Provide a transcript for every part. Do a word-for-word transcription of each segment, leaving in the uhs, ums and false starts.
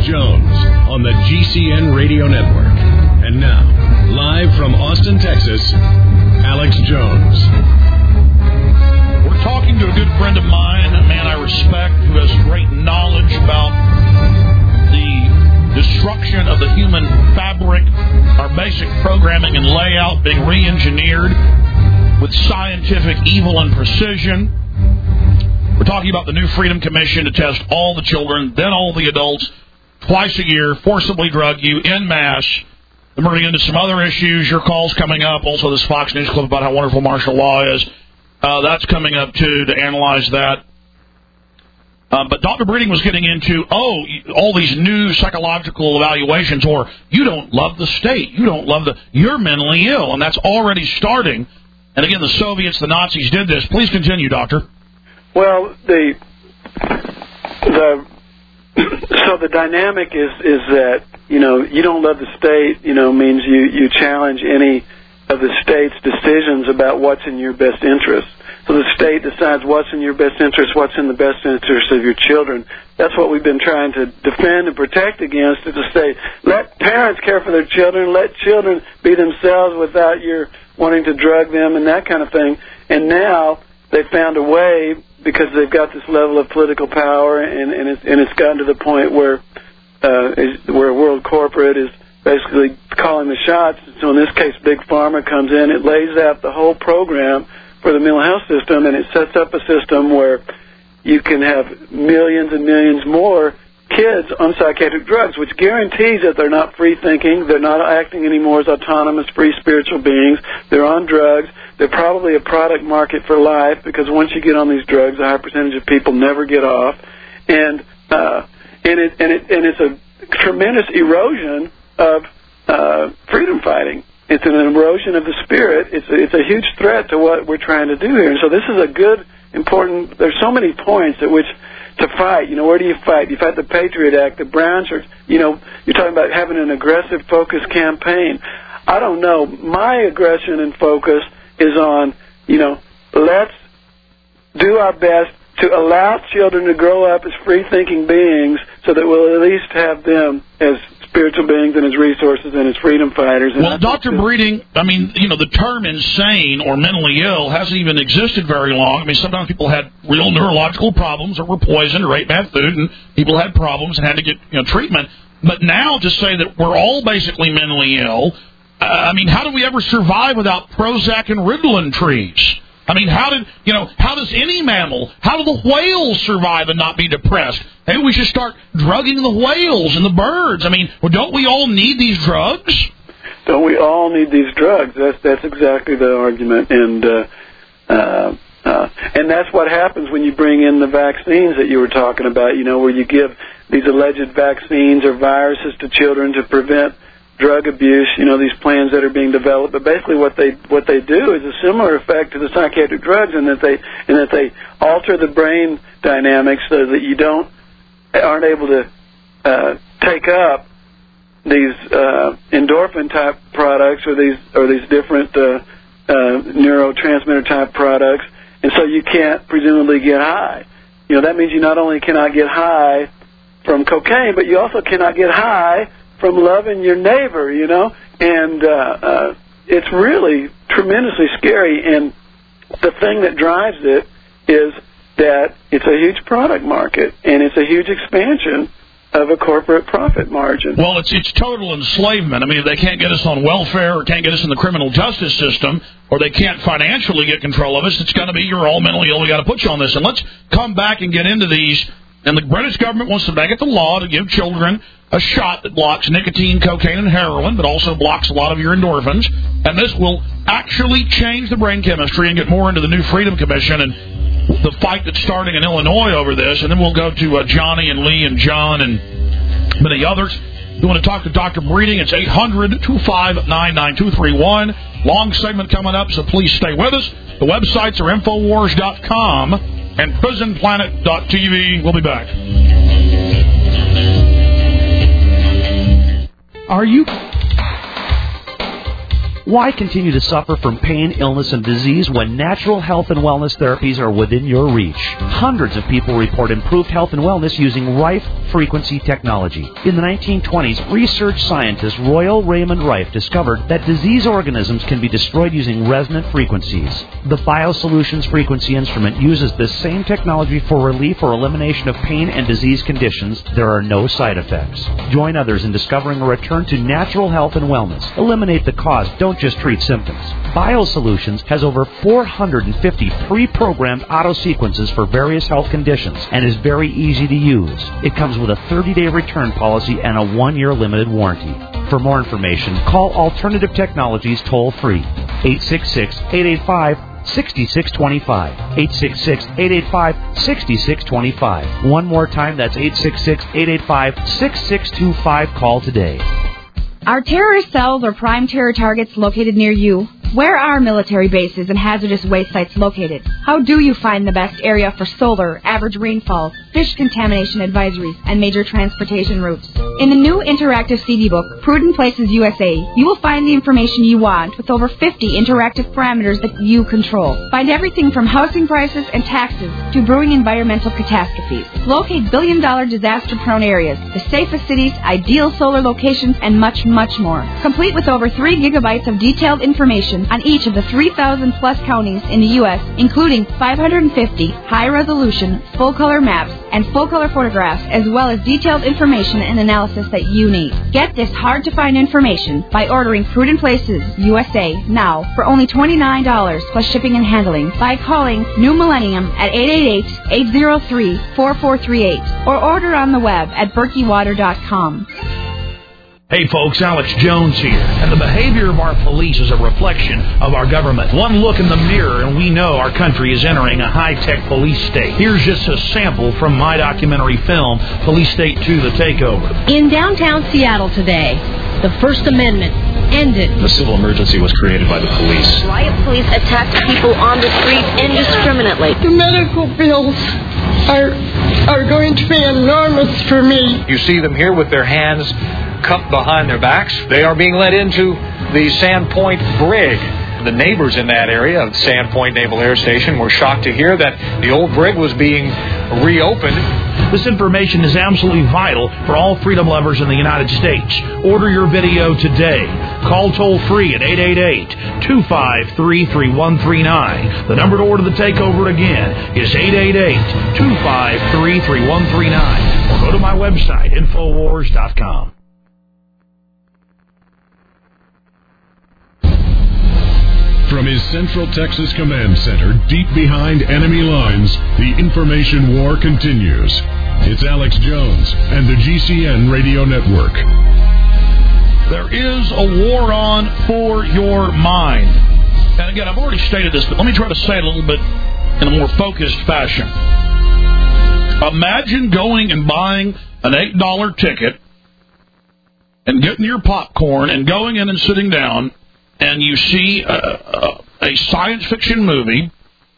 Jones on the G C N Radio Network. And now, live from Austin, Texas, Alex Jones. We're talking to a good friend of mine, a man I respect, who has great knowledge about the destruction of the human fabric, our basic programming and layout being re-engineered with scientific evil and precision. We're talking about the new Freedom Commission to test all the children, then all the adults, twice a year, forcibly drug you en masse. Then we're going to get into some other issues. Your call's coming up. Also, this Fox News clip about how wonderful martial law is. Uh, that's coming up, too, to analyze that. Uh, but Doctor Breeding was getting into, oh, all these new psychological evaluations, or you don't love the state. You don't love the, you're mentally ill, and that's already starting. And again, the Soviets, the Nazis did this. Please continue, Doctor. Well, the, the, so the dynamic is, is that, you know, you don't love the state, you know, means you, you challenge any of the state's decisions about what's in your best interest. So the state decides what's in your best interest, what's in the best interest of your children. That's what we've been trying to defend and protect against, is to say, let parents care for their children, let children be themselves without your wanting to drug them and that kind of thing. And now they've found a way, because they've got this level of political power, and, and, it's, and it's gotten to the point where uh, is, where world corporate is basically calling the shots. So in this case, Big Pharma comes in, it lays out the whole program for the mental health system, and it sets up a system where you can have millions and millions more kids on psychiatric drugs, which guarantees that they're not free-thinking, they're not acting anymore as autonomous, free spiritual beings, they're on drugs, they're probably a product market for life, because once you get on these drugs, a high percentage of people never get off, and uh, and it and it and it's a tremendous erosion of uh, freedom fighting. It's an erosion of the spirit. It's a, it's a huge threat to what we're trying to do here. And so this is a good, important, there's so many points at which to fight. You know, where do you fight? You fight the Patriot Act, the Brown Shirts. You know, you're talking about having an aggressive, focused campaign. I don't know. My aggression and focus is on, you know, let's do our best to allow children to grow up as free-thinking beings so that we'll at least have them as spiritual beings and as resources and as freedom fighters. And well, Doctor Breeding, I mean, you know, the term insane or mentally ill hasn't even existed very long. I mean, sometimes people had real neurological problems or were poisoned or ate bad food, and people had problems and had to get, you know, treatment. But now to say that we're all basically mentally ill, uh, I mean, how do we ever survive without Prozac and Ritalin trees? I mean, how did, you know, how does any mammal, how do the whales survive and not be depressed? Maybe we should start drugging the whales and the birds. I mean, well, don't we all need these drugs? Don't we all need these drugs? That's that's exactly the argument, and uh, uh, uh, and that's what happens when you bring in the vaccines that you were talking about. You know, where you give these alleged vaccines or viruses to children to prevent drug abuse, you know, these plans that are being developed, but basically what they what they do is a similar effect to the psychiatric drugs, in that they in that they alter the brain dynamics so that you don't aren't able to uh, take up these uh, endorphin type products or these or these different uh, uh, neurotransmitter type products, and so you can't presumably get high. You know, that means you not only cannot get high from cocaine, but you also cannot get high from loving your neighbor, you know, and uh, uh, it's really tremendously scary. And the thing that drives it is that it's a huge product market, and it's a huge expansion of a corporate profit margin. Well, it's it's total enslavement. I mean, if they can't get us on welfare or can't get us in the criminal justice system, or they can't financially get control of us, it's going to be, you're all mentally ill, we got to put you on this. And let's come back and get into these. And the British government wants to make it the law to give children a shot that blocks nicotine, cocaine, and heroin, but also blocks a lot of your endorphins. And this will actually change the brain chemistry and get more into the new Freedom Commission and the fight that's starting in Illinois over this. And then we'll go to uh, Johnny and Lee and John and many others. If you want to talk to Doctor Breeding, it's eight hundred, two five nine, nine two three one. Long segment coming up, so please stay with us. The websites are infowars dot com and prison planet dot t v. We'll be back. Are you... Why continue to suffer from pain, illness, and disease when natural health and wellness therapies are within your reach? Hundreds of people report improved health and wellness using Rife frequency technology. In the nineteen twenties, research scientist Royal Raymond Rife discovered that disease organisms can be destroyed using resonant frequencies. The BioSolutions frequency instrument uses this same technology for relief or elimination of pain and disease conditions. There are no side effects. Join others in discovering a return to natural health and wellness. Eliminate the cause. Don't just treat symptoms. BioSolutions has over four hundred fifty pre-programmed auto sequences for various health conditions and is very easy to use. It comes with a thirty-day return policy and a one-year limited warranty. For more information, call Alternative Technologies toll-free, eight six six, eight eight five, six six two five, eight six six, eight eight five, six six two five. One more time, that's eight six six, eight eight five, six six two five. Call today. Are terrorist cells or prime terror targets located near you? Where are military bases and hazardous waste sites located? How do you find the best area for solar, average rainfalls, fish contamination advisories, and major transportation routes? In the new interactive C D book, Prudent Places U S A, you will find the information you want with over fifty interactive parameters that you control. Find everything from housing prices and taxes to brewing environmental catastrophes. Locate billion-dollar disaster-prone areas, the safest cities, ideal solar locations, and much, much more. Complete with over three gigabytes of detailed information on each of the three thousand plus counties in the U S, including five hundred fifty high-resolution, full-color maps and full-color photographs, as well as detailed information and analysis that you need. Get this hard-to-find information by ordering Prudent Places U S A now for only twenty-nine dollars plus shipping and handling by calling New Millennium at eight eight eight, eight zero three, four four three eight or order on the web at berkey water dot com. Hey folks, Alex Jones here, and the behavior of our police is a reflection of our government. One look in the mirror and we know our country is entering a high-tech police state. Here's just a sample from my documentary film, Police State two, The Takeover. In downtown Seattle today, the First Amendment ended. The civil emergency was created by the police. Riot police attacked people on the street indiscriminately. The medical bills are, are going to be enormous for me. You see them here with their hands cupped behind their backs. They are being led into the Sandpoint brig. The neighbors in that area of Sandpoint Naval Air Station were shocked to hear that the old brig was being reopened. This information is absolutely vital for all freedom lovers in the United States. Order your video today. Call toll-free at eight eight eight, two five three, three one three nine. The number to order The Takeover again is eight eight eight, two five three, three one three nine. Or go to my website, infowars dot com. From his Central Texas Command Center, deep behind enemy lines, the information war continues. It's Alex Jones and the G C N Radio Network. There is a war on for your mind. And again, I've already stated this, but let me try to say it a little bit in a more focused fashion. Imagine going and buying an eight dollar ticket and getting your popcorn and going in and sitting down, and you see a, a, a science fiction movie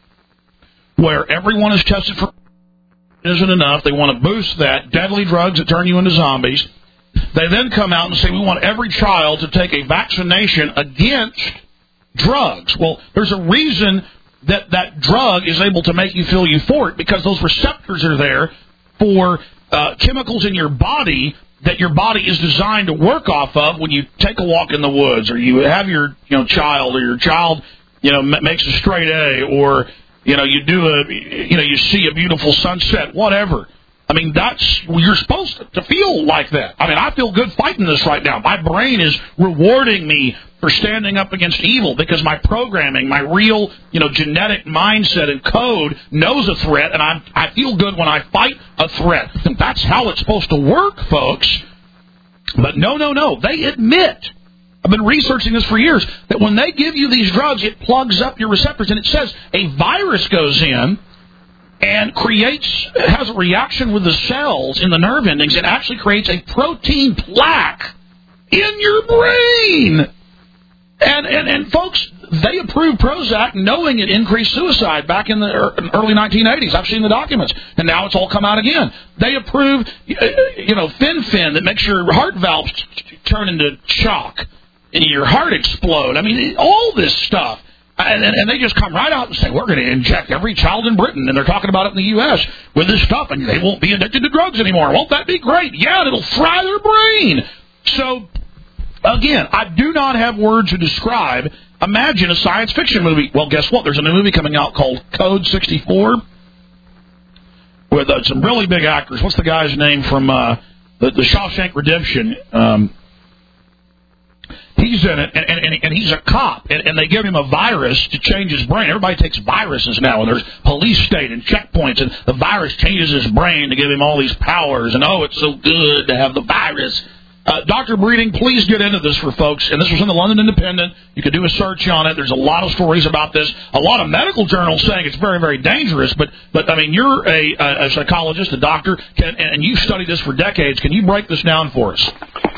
where everyone is tested for isn't enough. They want to boost that, deadly drugs that turn you into zombies. They then come out and say, we want every child to take a vaccination against drugs. Well, there's a reason that that drug is able to make you feel euphoric, because those receptors are there for uh, chemicals in your body that your body is designed to work off of when you take a walk in the woods, or you have your you know child, or your child you know m- makes a straight A, or you know you do a you know you see a beautiful sunset, whatever. I mean, that's you're supposed to, to feel like that. I mean, I feel good fighting this right now. My brain is rewarding me for standing up against evil, because my programming, my real, you know, genetic mindset and code knows a threat, and I I feel good when I fight a threat. And that's how it's supposed to work, folks. But no, no, no. They admit, I've been researching this for years, that when they give you these drugs, it plugs up your receptors, and it says a virus goes in and creates, has a reaction with the cells in the nerve endings. It actually creates a protein plaque in your brain. And, and, and folks, they approved Prozac knowing it increased suicide back in the early nineteen eighties. I've seen the documents, and now it's all come out again. They approved, you know, Fen-Phen that makes your heart valves turn into chalk. your heart explode. I mean, all this stuff. And, and, and they just come right out and say, we're going to inject every child in Britain, and they're talking about it in the U S with this stuff, and they won't be addicted to drugs anymore. Won't that be great? Yeah, and it'll fry their brain. So, again, I do not have words to describe. Imagine a science fiction movie. Well, guess what? There's a new movie coming out called Code sixty-four with uh, some really big actors. What's the guy's name from uh, the, the Shawshank Redemption? Um He's in it, and, and, and he's a cop, and, and they give him a virus to change his brain. Everybody takes viruses now, and there's police state and checkpoints, and the virus changes his brain to give him all these powers, and oh, it's so good to have the virus. Uh, Doctor Breeding, please get into this for folks, and this was in the London Independent. You could do a search on it. There's a lot of stories about this, a lot of medical journals saying it's very, very dangerous, but, but I mean, you're a, a psychologist, a doctor, can, and you've studied this for decades. Can you break this down for us?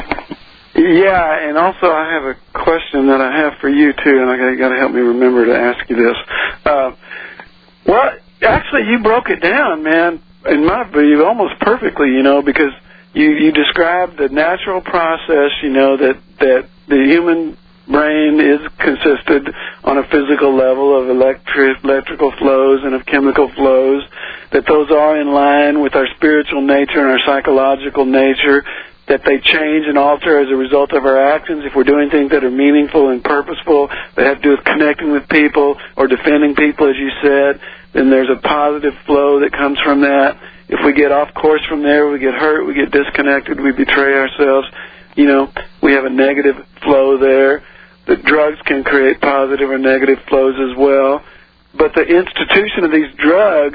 Yeah, and also I have a question that I have for you, too, and I got to help me remember to ask you this. Uh, well, actually, you broke it down, man, in my view, almost perfectly, you know, because you, you described the natural process, you know, that, that the human brain is consisted on a physical level of electric, electrical flows and of chemical flows, that those are in line with our spiritual nature and our psychological nature, that they change and alter as a result of our actions. If we're doing things that are meaningful and purposeful, that have to do with connecting with people or defending people, as you said, then there's a positive flow that comes from that. If we get off course from there, we get hurt, we get disconnected, we betray ourselves, you know, we have a negative flow there. The drugs can create positive or negative flows as well. But the institution of these drugs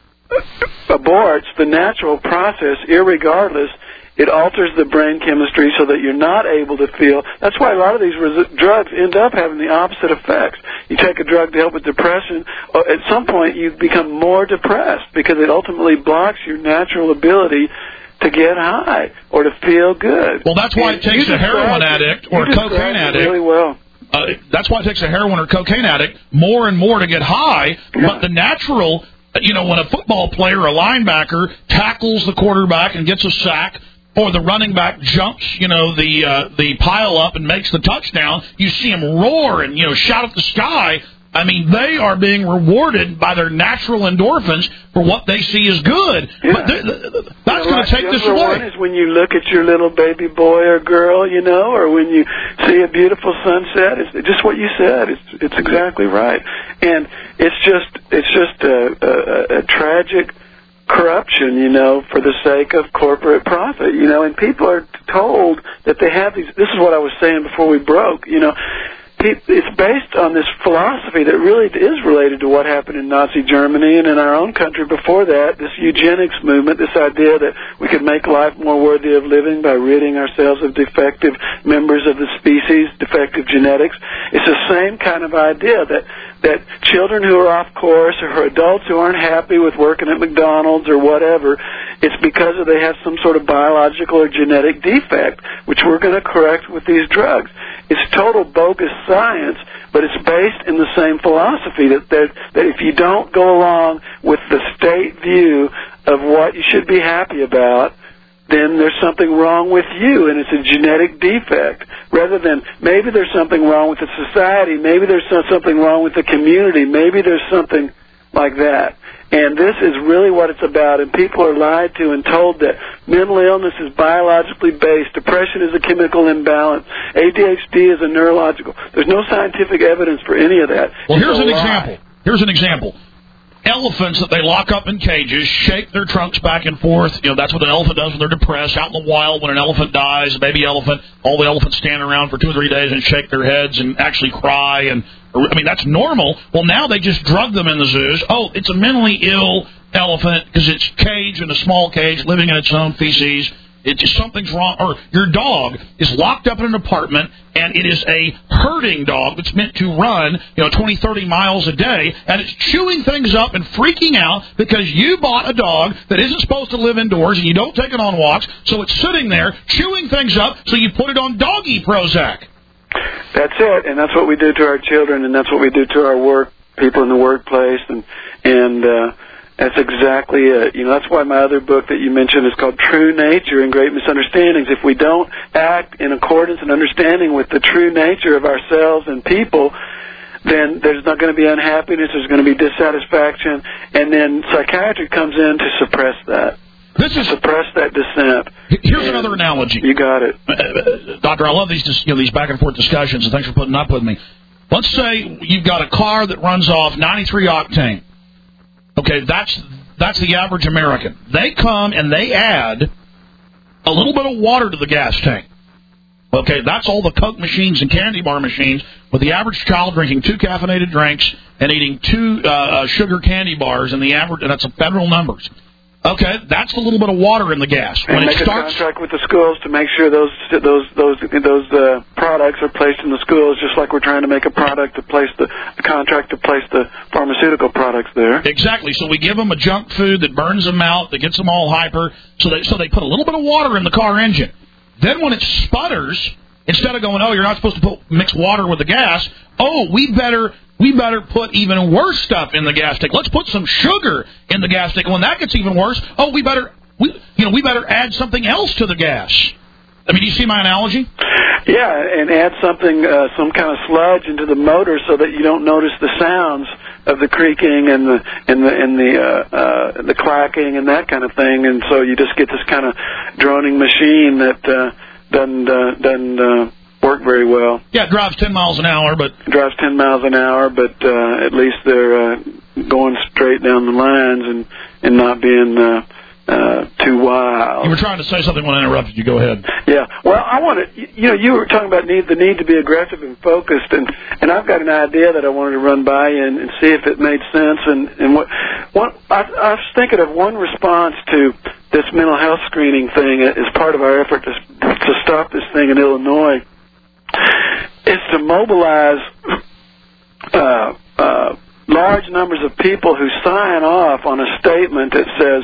aborts the natural process irregardless. It alters the brain chemistry so that you're not able to feel. That's why a lot of these res- drugs end up having the opposite effects. You take a drug to help with depression, at some point you become more depressed because it ultimately blocks your natural ability to get high or to feel good. Well, that's why and it takes a heroin addict or a cocaine addict. Really well. Uh, that's why it takes a heroin or cocaine addict more and more to get high. Yeah. But the natural, you know, when a football player, a linebacker, tackles the quarterback and gets a sack, or the running back jumps, you know, the uh, the pile up and makes the touchdown, you see him roar and, you know, shout at the sky. I mean, they are being rewarded by their natural endorphins for what they see as good. Yeah. But th- th- th- that's going to take this away. One is when you look at your little baby boy or girl, you know, or when you see a beautiful sunset. It's just what you said. It's it's exactly right, and it's just it's just a, a, a tragic corruption, you know, for the sake of corporate profit, you know, and people are told that they have these. This is what I was saying before we broke, you know. It's based on this philosophy that really is related to what happened in Nazi Germany and in our own country before that, this eugenics movement, this idea that we could make life more worthy of living by ridding ourselves of defective members of the species, defective genetics. It's the same kind of idea that that children who are off course or adults who aren't happy with working at McDonald's or whatever, it's because of they have some sort of biological or genetic defect, which we're going to correct with these drugs. It's total bogus science, but it's based in the same philosophy that, that that if you don't go along with the state view of what you should be happy about, then there's something wrong with you, and it's a genetic defect. Rather than maybe there's something wrong with the society, maybe there's something wrong with the community, maybe there's something like that. And this is really what it's about, and people are lied to and told that mental illness is biologically based, depression is a chemical imbalance, A D H D is a neurological. There's no scientific evidence for any of that. Well, it's here's an lie. example. Here's an example. Elephants that they lock up in cages, shake their trunks back and forth. You know, that's what an elephant does when they're depressed. Out in the wild, when an elephant dies, a baby elephant, all the elephants stand around for two or three days and shake their heads and actually cry. And I mean, that's normal. Well, now they just drug them in the zoos. Oh, it's a mentally ill elephant because it's caged in a small cage, living in its own feces. It's just something's wrong. Or your dog is locked up in an apartment, and it is a herding dog that's meant to run, you know, twenty, thirty miles a day, and it's chewing things up and freaking out because you bought a dog that isn't supposed to live indoors, and you don't take it on walks, so it's sitting there chewing things up, so you put it on doggy Prozac. That's it, and that's what we do to our children, and that's what we do to our work, people in the workplace, and and uh, That's exactly it. You know, that's why my other book that you mentioned is called True Nature and Great Misunderstandings. If we don't act in accordance and understanding with the true nature of ourselves and people, then there's not going to be unhappiness, there's going to be dissatisfaction, and then psychiatry comes in to suppress that. This is suppress that dissent. Here's and another analogy. You got it. Uh, uh, Doctor, I love these you know, these back and forth discussions, and thanks for putting up with me. Let's say you've got a car that runs off ninety-three octane. Okay, that's that's the average American. They come and they add a little bit of water to the gas tank. Okay, that's all the Coke machines and candy bar machines, with the average child drinking two caffeinated drinks and eating two uh, sugar candy bars, and the average, and that's federal numbers. Okay, that's a little bit of water in the gas. And when make it starts, a contract with the schools to make sure those those those those uh, products are placed in the schools, just like we're trying to make a product to place the a contract to place the pharmaceutical products there. Exactly. So we give them a junk food that burns them out, that gets them all hyper. So they so they put a little bit of water in the car engine. Then when it sputters, instead of going, oh, you're not supposed to put mix water with the gas. Oh, we better. We better put even worse stuff in the gas tank. Let's put some sugar in the gas tank. And when that gets even worse, oh, we better, we, you know, we better add something else to the gas. I mean, do you see my analogy? Yeah, and add something, uh, some kind of sludge into the motor so that you don't notice the sounds of the creaking and the and the and the uh, uh, the clacking and that kind of thing. And so you just get this kind of droning machine that uh, doesn't uh, doesn't. Uh, work very well. Yeah, it drives ten miles an hour, but... It drives ten miles an hour, but uh, at least they're uh, going straight down the lines and, and not being uh, uh, too wild. You were trying to say something when I interrupted you. Go ahead. Yeah. Well, I want to... You know, you were talking about need, the need to be aggressive and focused, and, and I've got an idea that I wanted to run by you and, and see if it made sense. And, and what, what I, I was thinking of one response to this mental health screening thing as part of our effort to, to stop this thing in Illinois. Is to mobilize uh, uh, large numbers of people who sign off on a statement that says,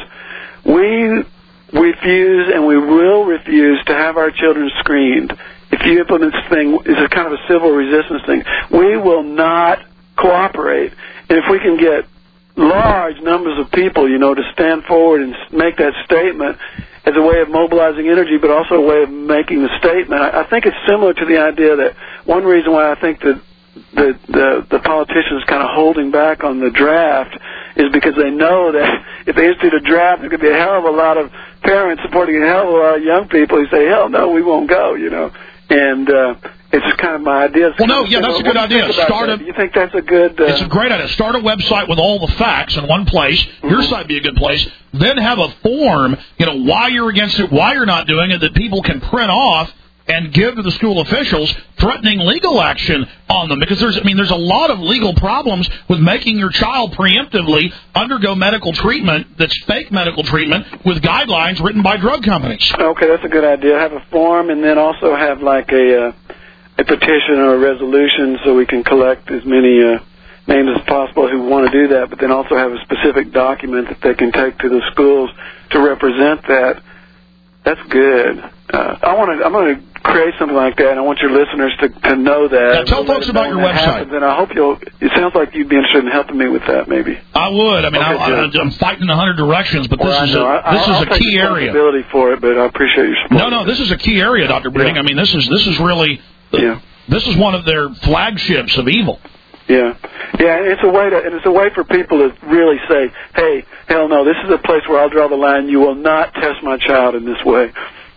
we refuse and we will refuse to have our children screened. If you implement this thing, it's a kind of a civil resistance thing. We will not cooperate. And if we can get large numbers of people, you know, to stand forward and make that statement as a way of mobilizing energy, but also a way of making the statement. I, I think it's similar to the idea that one reason why I think that the, the, the politicians kind of holding back on the draft is because they know that if they institute a draft, there could be a hell of a lot of parents supporting a hell of a lot of young people who say, hell no, we won't go, you know. And uh, it's just kind of my idea. Well, no, yeah, that's a good idea. Start a, you think that's a good... Uh, it's a great idea. Start a website with all the facts in one place. Mm-hmm. Your site would be a good place. Then have a form, you know, why you're against it, why you're not doing it, that people can print off and give to the school officials, threatening legal action on them. Because there's, I mean, there's a lot of legal problems with making your child preemptively undergo medical treatment that's fake medical treatment with guidelines written by drug companies. Okay, that's a good idea. Have a form and then also have like a, uh, a petition or a resolution so we can collect as many uh, names as possible who want to do that, but then also have a specific document that they can take to the schools to represent that. That's good. Uh, I want to. I'm going to create something like that, and I want your listeners to, to know that. Now, tell folks about your website. And I hope you'll. It sounds like you'd be interested in helping me with that, maybe. I would. I mean, okay, I, I, I'm fighting in a hundred directions, but well, this is a I, this I'll, is a I'll key take area. Responsibility for it, but I appreciate your support. No, no, this is a key area, Doctor Britting. Yeah. I mean, this is this is really. Yeah. This is one of their flagships of evil. Yeah, yeah, and it's a way to, and it's a way for people to really say, "Hey, hell no, this is a place where I'll draw the line. You will not test my child in this way."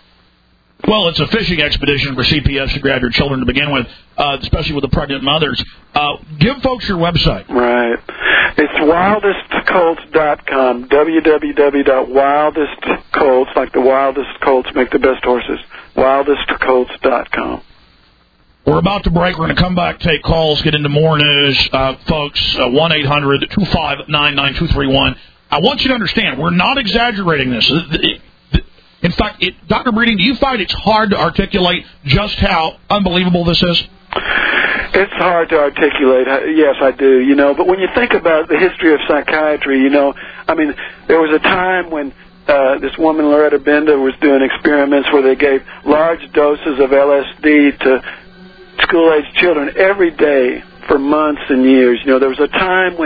Well, it's a fishing expedition for C P S to grab your children to begin with, uh, especially with the pregnant mothers. Uh, give folks your website. Right. It's wildest colts dot com, w w w dot wildest colts, like the wildest colts make the best horses, wildest colts dot com. We're about to break. We're going to come back, take calls, get into more news. Uh, folks, uh, one eight hundred two five nine nine two three one. I want you to understand, we're not exaggerating this. It, it, in fact, it, Doctor Breeding, do you find it's hard to articulate just how unbelievable this is? It's hard to articulate. Yes, I do, you know. But when you think about the history of psychiatry, you know, I mean, there was a time when uh, this woman, Loretta Benda, was doing experiments where they gave large doses of L S D to school-age children every day for months and years. You know, there was a time when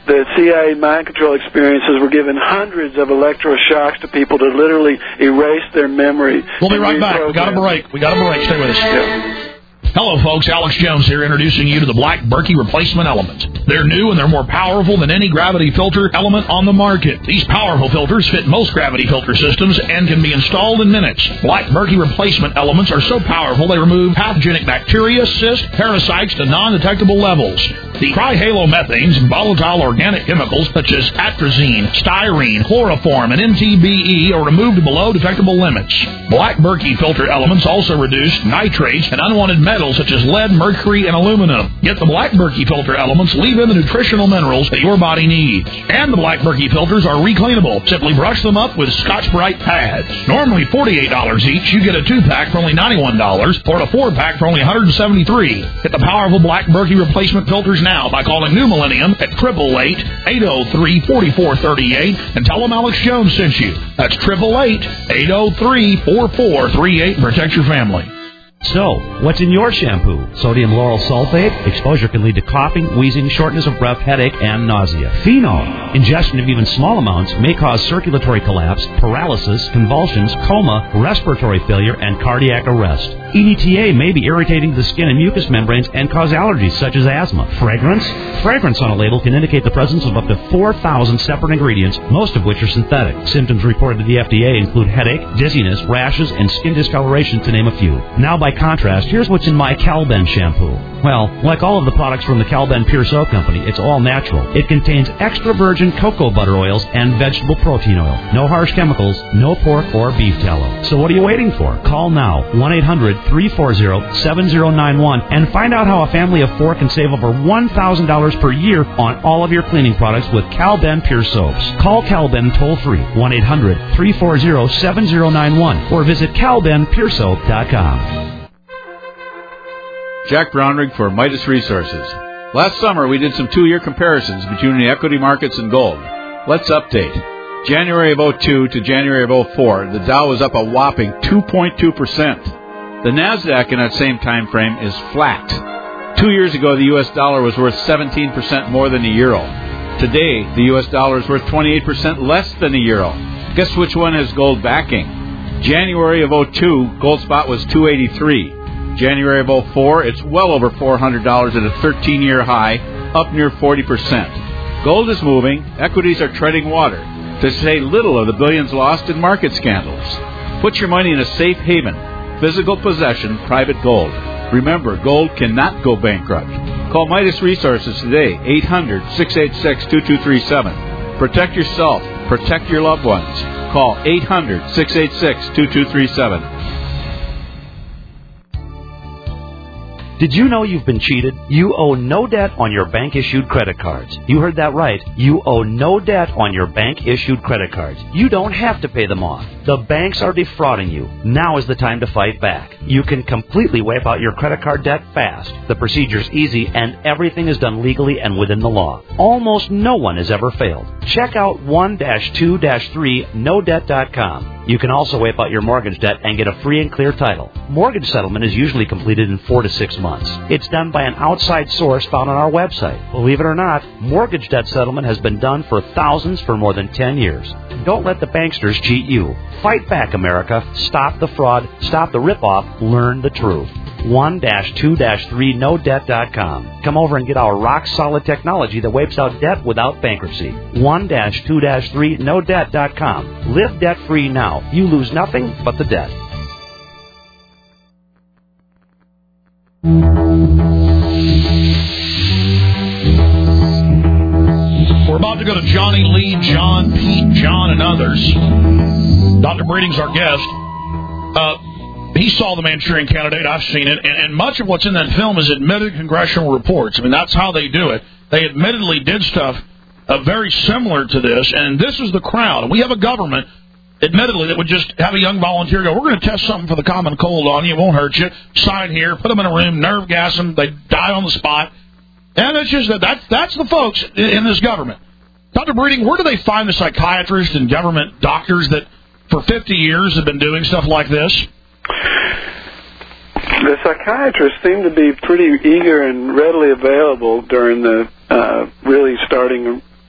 the C I A mind control experiences were giving hundreds of electroshocks to people to literally erase their memory. We'll be right back. We got a break. We got a break. Stay with us. Yep. Hello, folks. Alex Jones here, introducing you to the Black Berkey Replacement Element. They're new and they're more powerful than any gravity filter element on the market. These powerful filters fit most gravity filter systems and can be installed in minutes. Black Berkey Replacement Elements are so powerful they remove pathogenic bacteria, cysts, parasites to non-detectable levels. The trihalomethanes and volatile organic chemicals such as atrazine, styrene, chloroform, and M T B E are removed below detectable limits. Black Berkey filter elements also reduce nitrates and unwanted metals such as lead, mercury, and aluminum. Yet the Black Berkey filter elements leave in the nutritional minerals that your body needs. And the Black Berkey filters are recleanable. Simply brush them up with Scotch-Brite pads. Normally forty-eight dollars each, you get a two-pack for only ninety-one dollars or a four-pack for only one hundred seventy-three dollars. Get the powerful Black Berkey replacement filters now by calling New Millennium at eight eight eight, eight oh three, four four three eight and tell them Alex Jones sent you. That's eight eight eight, eight oh three, four four three eight and protect your family. So, what's in your shampoo? Sodium lauryl sulfate? Exposure can lead to coughing, wheezing, shortness of breath, headache, and nausea. Phenol? Ingestion of even small amounts may cause circulatory collapse, paralysis, convulsions, coma, respiratory failure, and cardiac arrest. E D T A may be irritating to the skin and mucous membranes and cause allergies such as asthma. Fragrance? Fragrance on a label can indicate the presence of up to four thousand separate ingredients, most of which are synthetic. Symptoms reported to the F D A include headache, dizziness, rashes, and skin discoloration, to name a few. Now, by contrast, here's what's in my Calben shampoo. Well, like all of the products from the Calben Pure Soap Company, it's all natural. It contains extra virgin cocoa butter oils and vegetable protein oil. No harsh chemicals, no pork or beef tallow. So what are you waiting for? Call now, one eight hundred, three four zero, seven zero nine one, and find out how a family of four can save over one thousand dollars per year on all of your cleaning products with Calben Pure Soaps. Call Calben toll-free, one eight hundred, three four zero, seven zero nine one, or visit calben pure soap dot com. Jack Brownrigg for Midas Resources. Last summer, we did some two-year comparisons between the equity markets and gold. Let's update. January of oh two to January of oh four, the Dow was up a whopping two point two percent. The NASDAQ in that same time frame is flat. Two years ago, the U S dollar was worth seventeen percent more than the euro. Today, the U S dollar is worth twenty-eight percent less than the euro. Guess which one has gold backing? January of oh two, gold spot was two eighty-three. January of oh four, it's well over four hundred dollars at a thirteen-year high, up near forty percent. Gold is moving, equities are treading water, to say little of the billions lost in market scandals. Put your money in a safe haven, physical possession, private gold. Remember, gold cannot go bankrupt. Call Midas Resources today, eight hundred, six eight six, two two three seven. Protect yourself, protect your loved ones. Call eight hundred, six eight six, two two three seven. Did you know you've been cheated? You owe no debt on your bank-issued credit cards. You heard that right. You owe no debt on your bank-issued credit cards. You don't have to pay them off. The banks are defrauding you. Now is the time to fight back. You can completely wipe out your credit card debt fast. The procedure's easy, and everything is done legally and within the law. Almost no one has ever failed. Check out one dash two dash three no debt dot com. You can also wipe out your mortgage debt and get a free and clear title. Mortgage settlement is usually completed in four to six months. It's done by an outside source found on our website. Believe it or not, mortgage debt settlement has been done for thousands for more than ten years. Don't let the banksters cheat you. Fight back, America. Stop the fraud. Stop the ripoff. Learn the truth. one dash two dash three no debt dot com. Come over and get our rock-solid technology that wipes out debt without bankruptcy. one dash two dash three no debt dot com. Live debt-free now. You lose nothing but the debt. We're about to go to Johnny Lee, John, Pete, John, and others. Doctor Breeding's our guest. Uh... He saw the Manchurian Candidate. I've seen it. And, and much of what's in that film is admitted congressional reports. I mean, that's how they do it. They admittedly did stuff uh, very similar to this. And this is the crowd. And we have a government, admittedly, that would just have a young volunteer go, we're going to test something for the common cold on you. It won't hurt you. Sign here. Put them in a room. Nerve gas them. They die on the spot. And it's just that that's, that's the folks in, in this government. Doctor Breeding, where do they find the psychiatrists and government doctors that for fifty years have been doing stuff like this? The psychiatrists seem to be pretty eager and readily available during the uh, really starting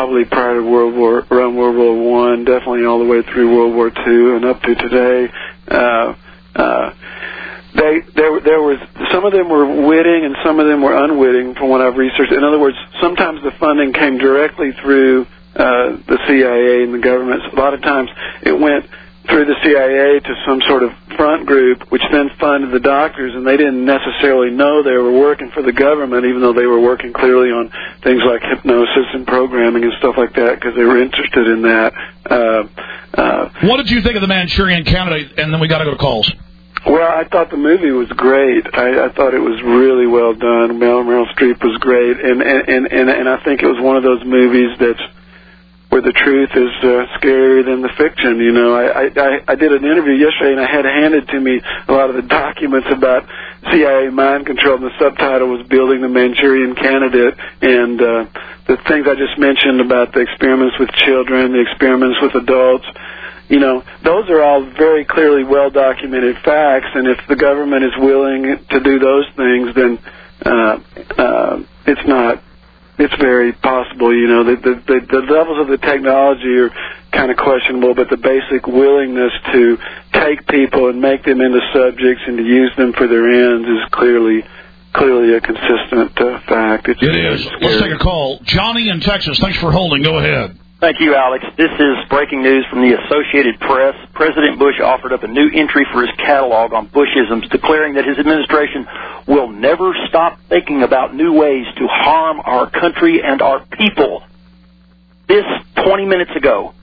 probably prior to World War, around World War One, definitely all the way through World War Two and up to today. Uh, uh, they there there was some of them were witting and some of them were unwitting, from what I've researched. In other words, sometimes the funding came directly through uh, the C I A and the government. A lot of times it went through the C I A to some sort of front group, which then funded the doctors, and they didn't necessarily know they were working for the government, even though they were working clearly on things like hypnosis and programming and stuff like that, because they were interested in that. Uh, uh, what did you think of the Manchurian Candidate? And then we got to go to calls. Well, I thought the movie was great. I, I thought it was really well done. Meryl, Meryl Streep was great, and and, and and I think it was one of those movies that's where the truth is uh, scarier than the fiction. You know, I, I I did an interview yesterday, and I had handed to me a lot of the documents about C I A mind control, and the subtitle was "Building the Manchurian Candidate," and uh, the things I just mentioned about the experiments with children, the experiments with adults. You know, those are all very clearly well-documented facts, and if the government is willing to do those things, then uh, uh, it's not, it's very possible, you know. The, the, the, the levels of the technology are kind of questionable, but the basic willingness to take people and make them into subjects and to use them for their ends is clearly clearly a consistent uh, fact. It's it is. Scary. Let's take a call. Johnny in Texas, thanks for holding. Go ahead. Thank you, Alex. This is breaking news from the Associated Press. President Bush offered up a new entry for his catalog on Bushisms, declaring that his administration will never stop thinking about new ways to harm our country and our people. This twenty minutes ago.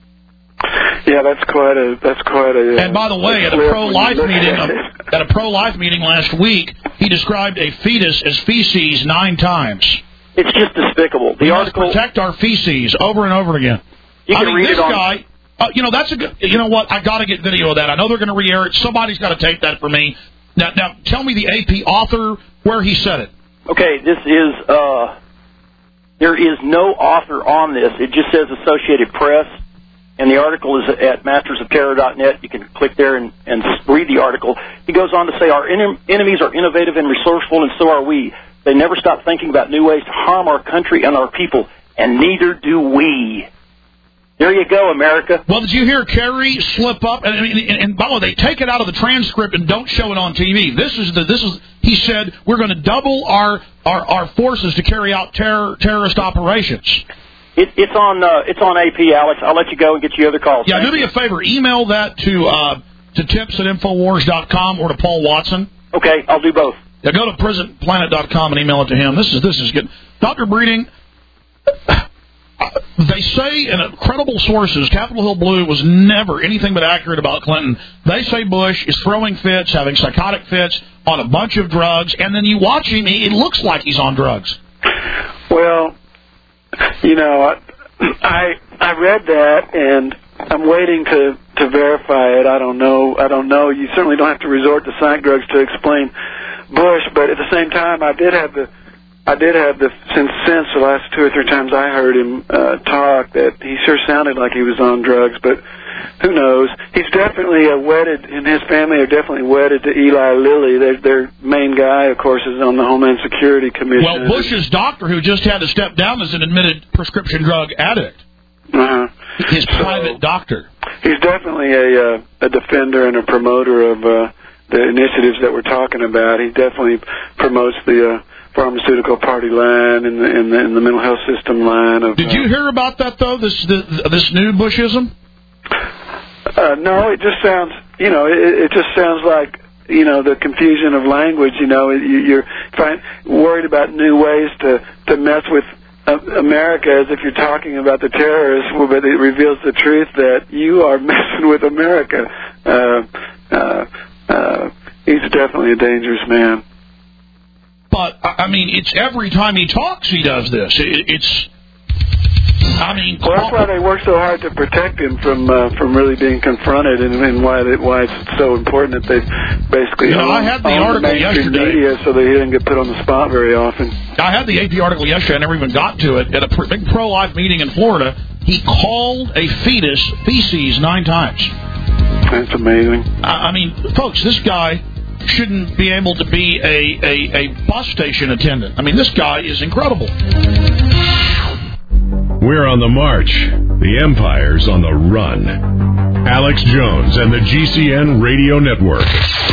Yeah, that's quite a that's quite a. And by the way, at a pro-life meeting at a pro-life meeting last week, he described a fetus as feces nine times. It's just despicable. The we article must protect our feces over and over again. You can I mean, read this it on, guy, uh, you know, that's a good. You know what? I got to get video of that. I know they're going to re-air it. Somebody's got to tape that for me. Now, now, tell me the A P author where he said it. Okay, this is. Uh, there is no author on this. It just says Associated Press, and the article is at masters of terror dot net. You can click there and, and read the article. He goes on to say, our en- enemies are innovative and resourceful, and so are we. They never stop thinking about new ways to harm our country and our people, and neither do we. There you go, America. Well, did you hear Kerry slip up? And, and, and by the way, they take it out of the transcript and don't show it on T V. This is the this is he said we're going to double our, our, our forces to carry out terror, terrorist operations. It, it's on uh, it's on A P, Alex. I'll let you go and get you other calls. Yeah, Thank do me you. a favor. Email that to uh, to tips at infowars dot com or to Paul Watson. Okay, I'll do both. Yeah, go to prison planet dot com and email it to him. This is this is good. Doctor Breeding, they say in credible sources, Capitol Hill Blue was never anything but accurate about Clinton. They say Bush is throwing fits, having psychotic fits, on a bunch of drugs, and then you watch him, it looks like he's on drugs. Well, you know, I I read that, and I'm waiting to, to verify it. I don't know. I don't know. You certainly don't have to resort to psych drugs to explain Bush, but at the same time, I did have the, I did have the since since the last two or three times I heard him uh, talk that he sure sounded like he was on drugs, but who knows? He's definitely uh, wedded, and his family are definitely wedded to Eli Lilly. Their their main guy, of course, is on the Homeland Security Commission. Well, Bush's doctor, who just had to step down, is an admitted prescription drug addict. Uh-huh. His so, private doctor. He's definitely a uh, a defender and a promoter of uh, the initiatives that we're talking about. He definitely promotes the uh, pharmaceutical party line and the, and the and the mental health system line. Of, Did uh, you hear about that though? This the, this new Bushism? Uh, no, it just sounds. You know, it, it just sounds like. You know, the confusion of language. You know, you, you're find, worried about new ways to to mess with America as if you're talking about the terrorists, but it reveals the truth that you are messing with America. Uh, uh, uh, he's definitely a dangerous man. But, I mean, it's every time he talks he does this. It, it's, I mean... Well, that's why they work so hard to protect him from uh, from really being confronted, and, and why they, why it's so important that they basically you know, own, I had the own article the mainstream yesterday. media so that he didn't get put on the spot very often. I had the A P article yesterday. I never even got to it. At a pr- big pro-life meeting in Florida, he called a fetus feces nine times. That's amazing. I, I mean, folks, this guy shouldn't be able to be a, a, a bus station attendant. I mean, this guy is incredible. We're on the march. The Empire's on the run. Alex Jones and the G C N Radio Network.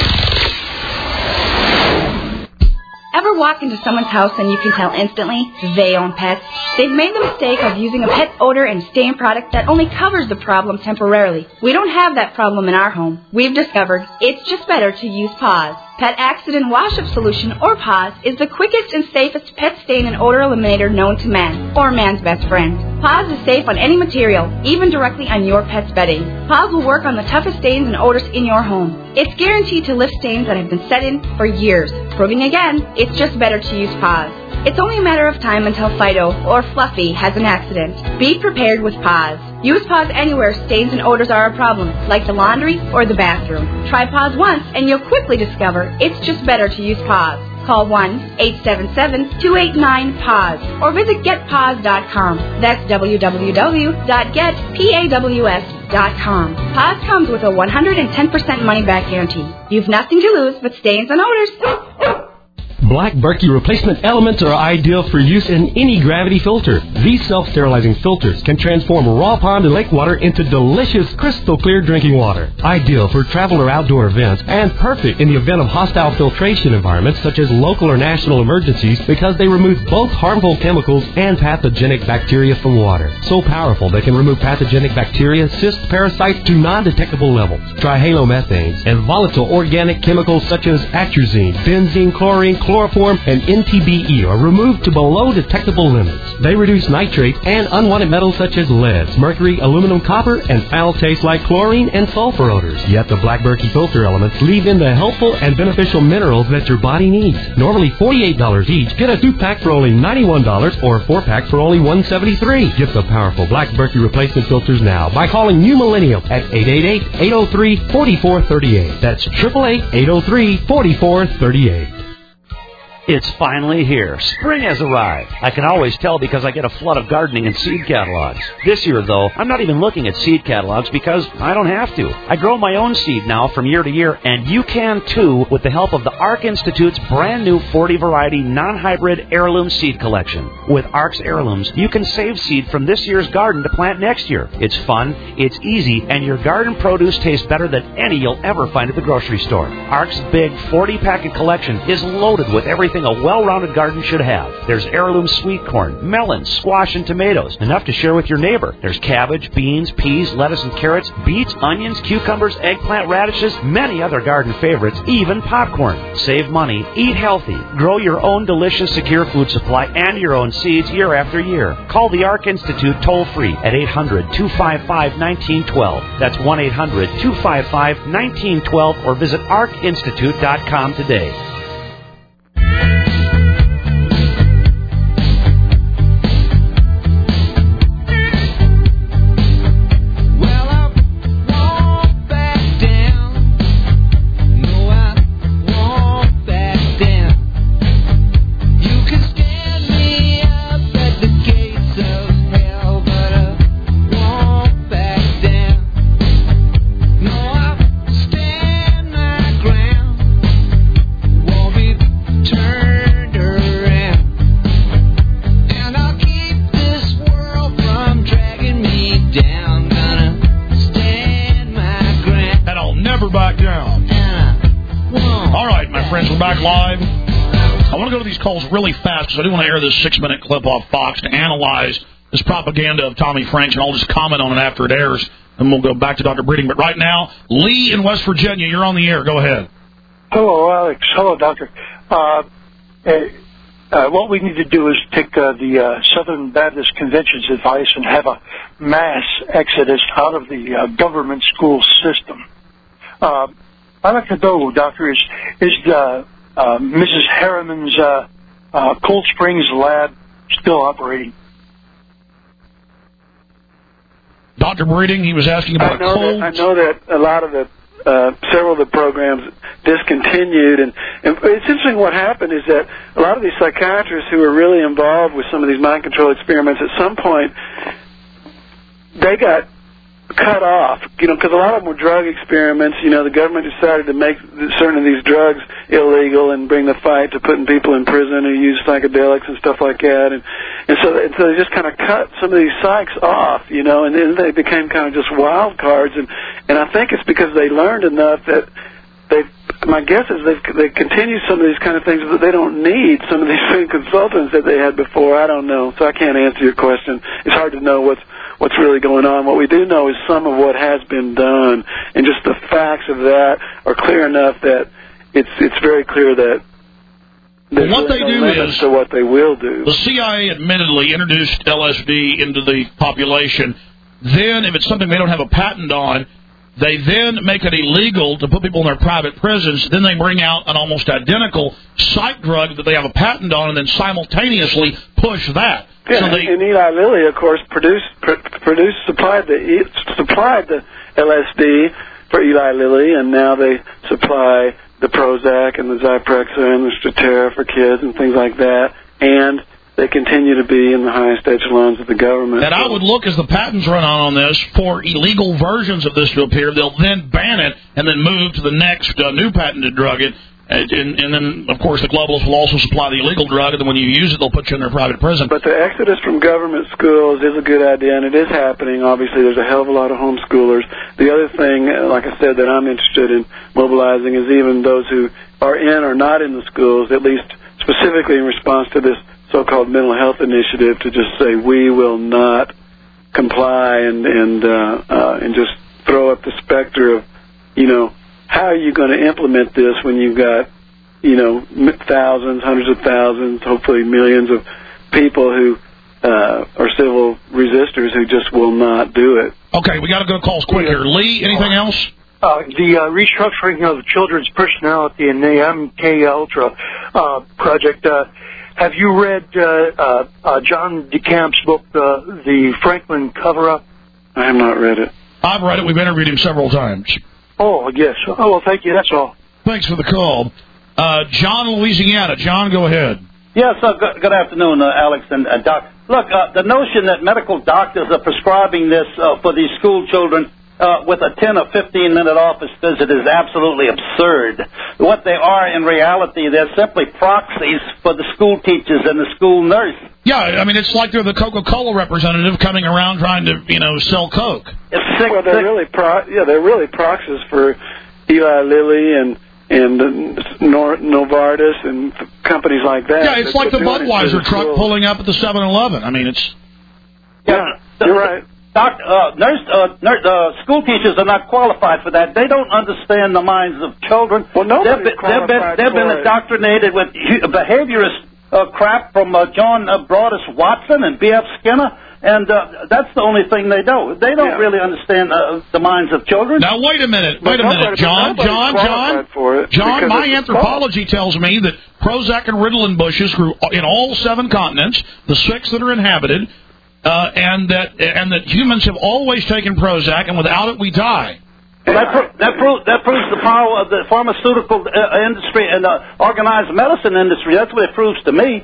Ever walk into someone's house and you can tell instantly they own pets? They've made the mistake of using a pet odor and stain product that only covers the problem temporarily. We don't have that problem in our home. We've discovered it's just better to use Paws. Pet Accident Wash-Up Solution, or Paws, is the quickest and safest pet stain and odor eliminator known to man, or man's best friend. Paws is safe on any material, even directly on your pet's bedding. Paws will work on the toughest stains and odors in your home. It's guaranteed to lift stains that have been set in for years, proving again, it's just better to use Paws. It's only a matter of time until Fido, or Fluffy, has an accident. Be prepared with Paws. Use Paws anywhere stains and odors are a problem, like the laundry or the bathroom. Try Paws once, and you'll quickly discover it's just better to use Paws. Call one eight seven seven, two eight nine, P A W S or visit get paws dot com. That's w w w dot get paws dot com. Paws comes with a one hundred ten percent money-back guarantee. You've nothing to lose but stains and odors. Black Berkey replacement elements are ideal for use in any gravity filter. These self-sterilizing filters can transform raw pond and lake water into delicious, crystal clear drinking water. Ideal for travel or outdoor events, and perfect in the event of hostile filtration environments such as local or national emergencies because they remove both harmful chemicals and pathogenic bacteria from water. So powerful they can remove pathogenic bacteria, cysts, parasites to non-detectable levels. Trihalomethanes and volatile organic chemicals such as atrazine, benzene, chlorine, chloroform, and N T B E are removed to below detectable limits. They reduce nitrates and unwanted metals such as lead, mercury, aluminum, copper, and foul taste like chlorine and sulfur odors. Yet the Black Berkey filter elements leave in the helpful and beneficial minerals that your body needs. Normally forty-eight dollars each, get a two-pack for only ninety-one dollars or a four-pack for only one hundred seventy-three dollars. Get the powerful Black Berkey replacement filters now by calling New Millennium at eight eight eight, eight oh three, four four three eight. That's eight eight eight, eight oh three, four four three eight. It's finally here. Spring has arrived. I can always tell because I get a flood of gardening and seed catalogs. This year, though, I'm not even looking at seed catalogs because I don't have to. I grow my own seed now from year to year, and you can too with the help of the ARC Institute's brand new forty variety non-hybrid heirloom seed collection. With ARC's heirlooms, you can save seed from this year's garden to plant next year. It's fun, it's easy, and your garden produce tastes better than any you'll ever find at the grocery store. ARC's big forty packet collection is loaded with everything a well-rounded garden should have. There's heirloom sweet corn, melons, squash, and tomatoes, enough to share with your neighbor. There's cabbage, beans, peas, lettuce, and carrots, beets, onions, cucumbers, eggplant, radishes, many other garden favorites, even popcorn. Save money, eat healthy, grow your own delicious, secure food supply and your own seeds year after year. Call the ARC Institute toll-free at eight hundred, two five five, one nine one two. That's one eight hundred, two five five, one nine one two or visit arc institute dot com today. Calls really fast because I do want to air this six-minute clip off Fox to analyze this propaganda of Tommy Franks, and I'll just comment on it after it airs, and we'll go back to Doctor Breeding. But right now, Lee in West Virginia, you're on the air. Go ahead. Hello, Alex. Hello, Doctor. Uh, uh, what we need to do is take uh, the uh, Southern Baptist Convention's advice and have a mass exodus out of the uh, government school system. Uh, I'd like to know, Doctor, is, is the Uh, Missus Harriman's uh, uh, Cold Springs lab still operating? Doctor Breeding, he was asking about I know cold. That, I know that a lot of the, uh, several of the programs discontinued, and, and it's interesting what happened is that a lot of these psychiatrists who were really involved with some of these mind control experiments, at some point, they got cut off, you know, because a lot of them were drug experiments. You know, the government decided to make certain of these drugs illegal and bring the fight to putting people in prison who use psychedelics and stuff like that. And and so, and so they just kind of cut some of these psychs off, you know, and then they became kind of just wild cards. And and I think it's because they learned enough that they've. My guess is they've they continue some of these kind of things, but they don't need some of these same consultants that they had before. I don't know, so I can't answer your question. It's hard to know what's what's really going on. What we do know is some of what has been done, and just the facts of that are clear enough that it's it's very clear that there's well, what really they no do limits is to what they will do. The C I A admittedly introduced L S D into the population. Then, if it's something they don't have a patent on, they then make it illegal to put people in their private prisons. Then they bring out an almost identical psych drug that they have a patent on, and then simultaneously push that. Yeah, so they, and Eli Lilly, of course, produced pr- produced supplied the supplied the L S D for Eli Lilly, and now they supply the Prozac and the Zyprexa and the Strattera for kids and things like that, and they continue to be in the highest echelons of the government. And I would look, as the patents run on on this, for illegal versions of this to appear. They'll then ban it and then move to the next uh, new patented drug. It, and, and then, of course, the globalists will also supply the illegal drug, and then when you use it, they'll put you in their private prison. But the exodus from government schools is a good idea, and it is happening. Obviously, there's a hell of a lot of homeschoolers. The other thing, like I said, that I'm interested in mobilizing is even those who are in or not in the schools, at least specifically in response to this so-called mental health initiative, to just say we will not comply and and uh, uh, and just throw up the specter of, you know, how are you going to implement this when you've got, you know, thousands, hundreds of thousands, hopefully millions of people who uh, are civil resistors who just will not do it. Okay, we got to go calls quick here. Lee, anything else? Uh, the uh, restructuring of children's personality in the M K Ultra uh, project. Uh, Have you read uh, uh, uh, John DeCamp's book, uh, The Franklin Cover-Up? I have not read it. I've read it. We've interviewed him several times. Oh, yes. Oh, well, thank you. That's all. Thanks for the call. Uh, John, Louisiana. John, go ahead. Yes, uh, good, good afternoon, uh, Alex and uh, Doc. Look, uh, the notion that medical doctors are prescribing this uh, for these school children Uh, with a ten or fifteen minute office visit is absolutely absurd. What they are in reality, they're simply proxies for the school teachers and the school nurse. Yeah, I mean, it's like they're the Coca-Cola representative coming around trying to, you know, sell Coke. It's sick, well, they're sick. really pro- yeah, they're really proxies for Eli Lilly and and Nor- Novartis and companies like that. Yeah, it's like the Budweiser truck schools. Pulling up at the seven eleven. I mean, it's yeah, yeah you're right. Doctor, uh, nurse, uh, nurse, uh, school teachers are not qualified for that. They don't understand the minds of children. Well, nobody's they've been, qualified they've been, they've been for indoctrinated with behaviorist uh, crap from uh, John uh, Broadus Watson and B F Skinner, and uh, that's the only thing they know. They don't yeah. really understand uh, the minds of children. Now, wait a minute. Wait but a minute, John. John, John, John, my anthropology tells me that Prozac and Ritalin bushes grew in all seven continents, the six that are inhabited, Uh, and that and that humans have always taken Prozac, and without it we die. Well, that, pro- that, pro- that proves the power of the pharmaceutical uh, industry and the organized medicine industry. That's what it proves to me.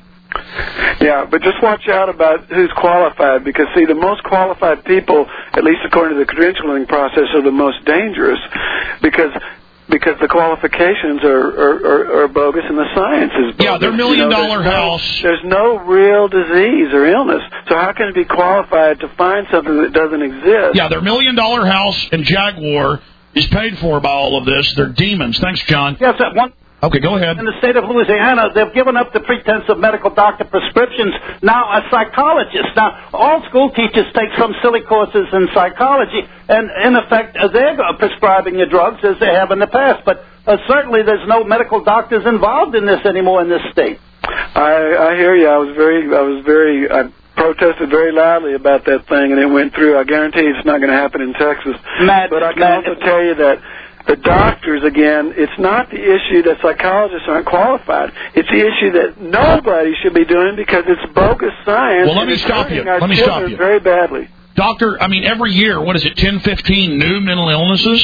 Yeah, but just watch out about who's qualified, because, see, the most qualified people, at least according to the credentialing process, are the most dangerous, because because the qualifications are, are, are, are bogus and the science is bogus. Yeah, they're million-dollar you know, house. No, there's no real disease or illness. So how can it be qualified to find something that doesn't exist? Yeah, their million-dollar house and Jaguar is paid for by all of this. They're demons. Thanks, John. Yes, sir. One. Okay, go ahead. In the state of Louisiana, they've given up the pretense of medical doctor prescriptions. Now, a psychologist. Now, all school teachers take some silly courses in psychology, and in effect, they're prescribing you drugs as they have in the past. But uh, certainly, there's no medical doctors involved in this anymore in this state. I, I hear you. I was very, I was very, I protested very loudly about that thing, and it went through. I guarantee it's not going to happen in Texas. Matt, but I can Matt, also tell you that the doctors, again, it's not the issue that psychologists aren't qualified. It's the issue that nobody should be doing because it's bogus science. Well, let me stop you. Let me stop you. Very badly. Doctor, I mean, every year, what is it, ten, fifteen new mental illnesses?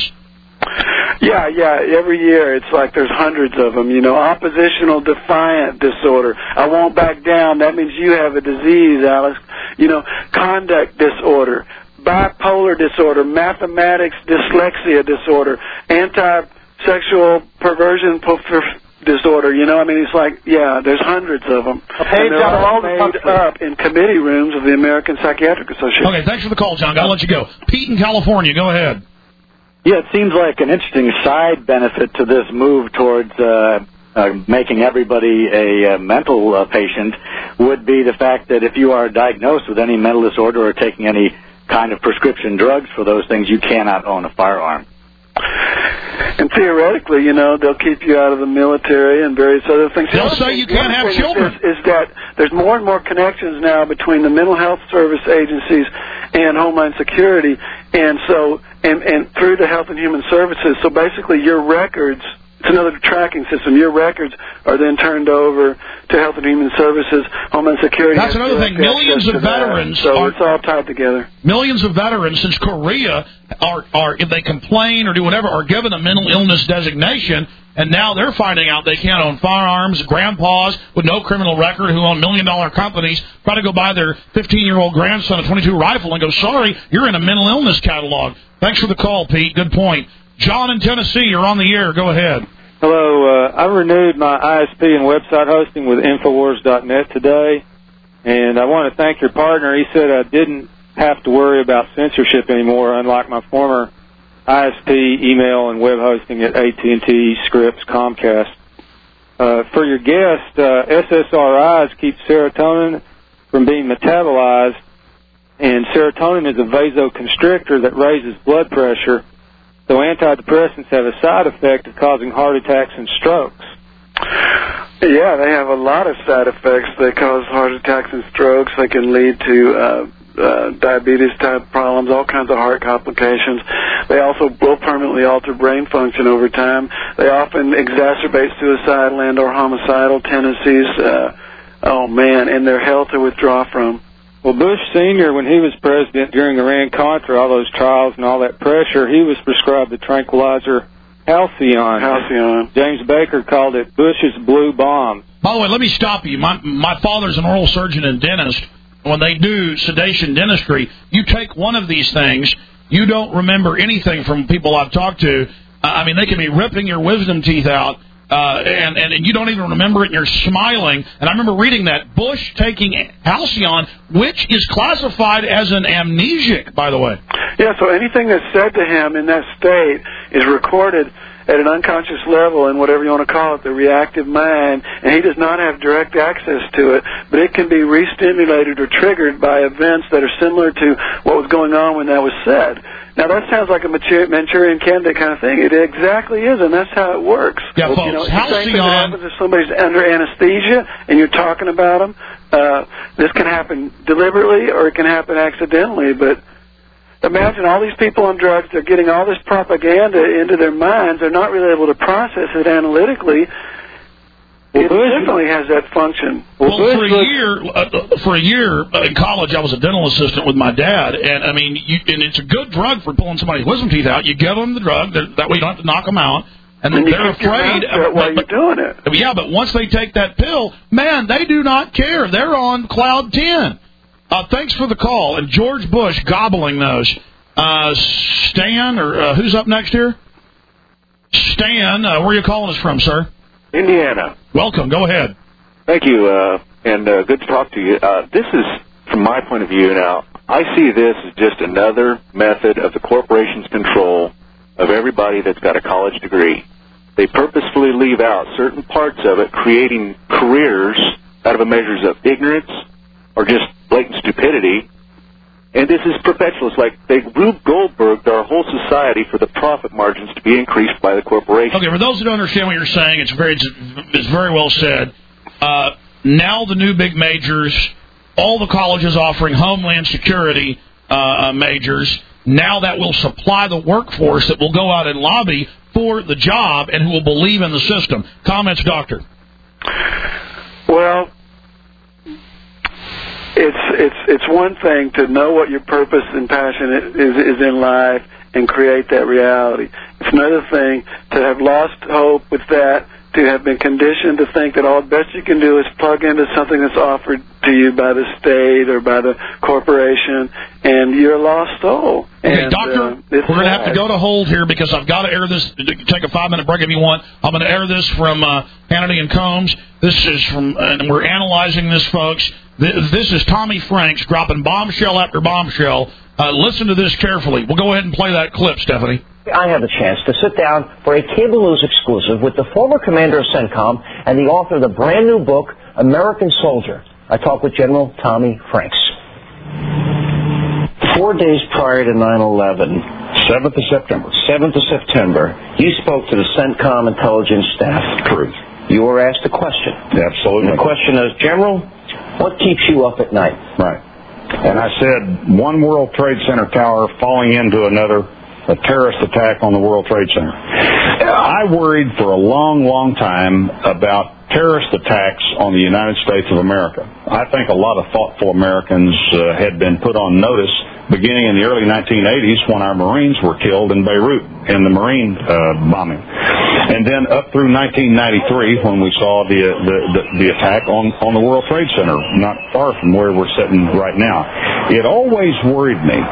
Yeah, yeah, every year it's like there's hundreds of them. You know, oppositional defiant disorder. I won't back down. That means you have a disease, Alice. You know, conduct disorder. bipolar disorder, mathematics dyslexia disorder, anti-sexual perversion disorder. You know, I mean, it's like, yeah, there's hundreds of them. Okay, and they're John, all made up in committee rooms of the American Psychiatric Association. Okay, thanks for the call, John. I'll let you go. Pete in California, go ahead. Yeah, it seems like an interesting side benefit to this move towards uh, uh, making everybody a uh, mental uh, patient would be the fact that if you are diagnosed with any mental disorder or taking any kind of prescription drugs for those things, you cannot own a firearm. And theoretically, you know, they'll keep you out of the military and various other things. They'll say you can't have children. Is, is that there's more and more connections now between the mental health service agencies and Homeland Security, and so and, and through the Health and Human Services. So basically, your records. It's another tracking system. Your records are then turned over to Health and Human Services, Homeland Security. That's another thing. Millions of veterans so are, it's all tied together. Millions of veterans since Korea are, are, if they complain or do whatever, are given a mental illness designation, and now they're finding out they can't own firearms. Grandpas with no criminal record who own million-dollar companies try to go buy their fifteen-year-old grandson a twenty-two rifle and go, sorry, you're in a mental illness catalog. Thanks for the call, Pete. Good point. John in Tennessee, you're on the air. Go ahead. Hello. Uh, I renewed my I S P and website hosting with Infowars dot net today, and I want to thank your partner. He said I didn't have to worry about censorship anymore, unlike my former I S P, email, and web hosting at A T and T, Scripps, Comcast. Uh, for your guest, uh, S S R Is keep serotonin from being metabolized, and serotonin is a vasoconstrictor that raises blood pressure. So antidepressants have a side effect of causing heart attacks and strokes. Yeah, they have a lot of side effects. They cause heart attacks and strokes. They can lead to uh, uh, diabetes-type problems, all kinds of heart complications. They also will permanently alter brain function over time. They often exacerbate suicidal and or homicidal tendencies. Uh, oh, man, and they're hell to withdraw from. Well, Bush Senior, when he was president during Iran-Contra, all those trials and all that pressure, he was prescribed the tranquilizer Halcyon. Halcyon. James Baker called it Bush's blue bomb. By the way, let me stop you. My, my father's an oral surgeon and dentist. When they do sedation dentistry, you take one of these things, you don't remember anything from people I've talked to. Uh, I mean, they can be ripping your wisdom teeth out. Uh, and, and, and you don't even remember it, and you're smiling. And I remember reading that. Bush taking Halcyon, which is classified as an amnesic, by the way. Yeah, so anything that's said to him in that state is recorded at an unconscious level in whatever you want to call it, the reactive mind, and he does not have direct access to it, but it can be re-stimulated or triggered by events that are similar to what was going on when that was said. Now, that sounds like a Manchurian candidate kind of thing. It exactly is, and that's how it works. Yeah, folks, you know, it's Halcyon... the same thing that happens if somebody's under anesthesia and you're talking about them. Uh, this can happen deliberately or it can happen accidentally, but imagine all these people on drugs, they're getting all this propaganda into their minds. They're not really able to process it analytically. Well, it Bush definitely has that function. Well, for a year, uh, for a year uh, in college, I was a dental assistant with my dad, and I mean, you, and it's a good drug for pulling somebody's wisdom teeth out. You give them the drug, that way you don't have to knock them out, and, and they're afraid. Of, while you're doing it. Yeah, but once they take that pill, man, they do not care. They're on cloud ten. Uh, thanks for the call, and George Bush gobbling those. Uh, Stan, or uh, who's up next here? Stan, uh, where are you calling us from, sir? Indiana. Welcome. Go ahead. Thank you, uh, and uh, good to talk to you. Uh, this is, from my point of view now, I see this as just another method of the corporation's control of everybody that's got a college degree. They purposefully leave out certain parts of it, creating careers out of a measures of ignorance or just blatant stupidity. And this is perpetual. It's like they Rube Goldberged our whole society for the profit margins to be increased by the corporation. Okay, for those who don't understand what you're saying, it's very, it's, it's very well said. Uh, now the new big majors, all the colleges offering Homeland Security uh, majors, now that will supply the workforce that will go out and lobby for the job and who will believe in the system. Comments, Doctor? Well, It's it's it's one thing to know what your purpose and passion is is in life and create that reality. It's another thing to have lost hope with that to have been conditioned to think that all the best you can do is plug into something that's offered to you by the state or by the corporation, and you're a lost soul. Okay, and, Doctor, uh, we're going to have to go to hold here because I've got to air this. Take a five-minute break if you want. I'm going to air this from uh, Hannity and Combs. This is from, and we're analyzing this, folks. This is Tommy Franks dropping bombshell after bombshell. Uh, listen to this carefully. We'll go ahead and play that clip, Stephanie. I have a chance to sit down for a Cable News exclusive with the former commander of CENTCOM and the author of the brand new book, American Soldier. I talk with General Tommy Franks. Four days prior to nine eleven, seventh of September, seventh of September, you spoke to the CENTCOM intelligence staff. True. You were asked a question. Absolutely. And the question is, General, what keeps you up at night? Right. And I said, one World Trade Center tower falling into another, a terrorist attack on the World Trade Center. I worried for a long, long time about terrorist attacks on the United States of America. I think a lot of thoughtful Americans uh, had been put on notice beginning in the early nineteen eighties when our Marines were killed in Beirut in the Marine uh, bombing. And then up through nineteen ninety-three when we saw the, uh, the, the, the attack on, on the World Trade Center, not far from where we're sitting right now. It always worried me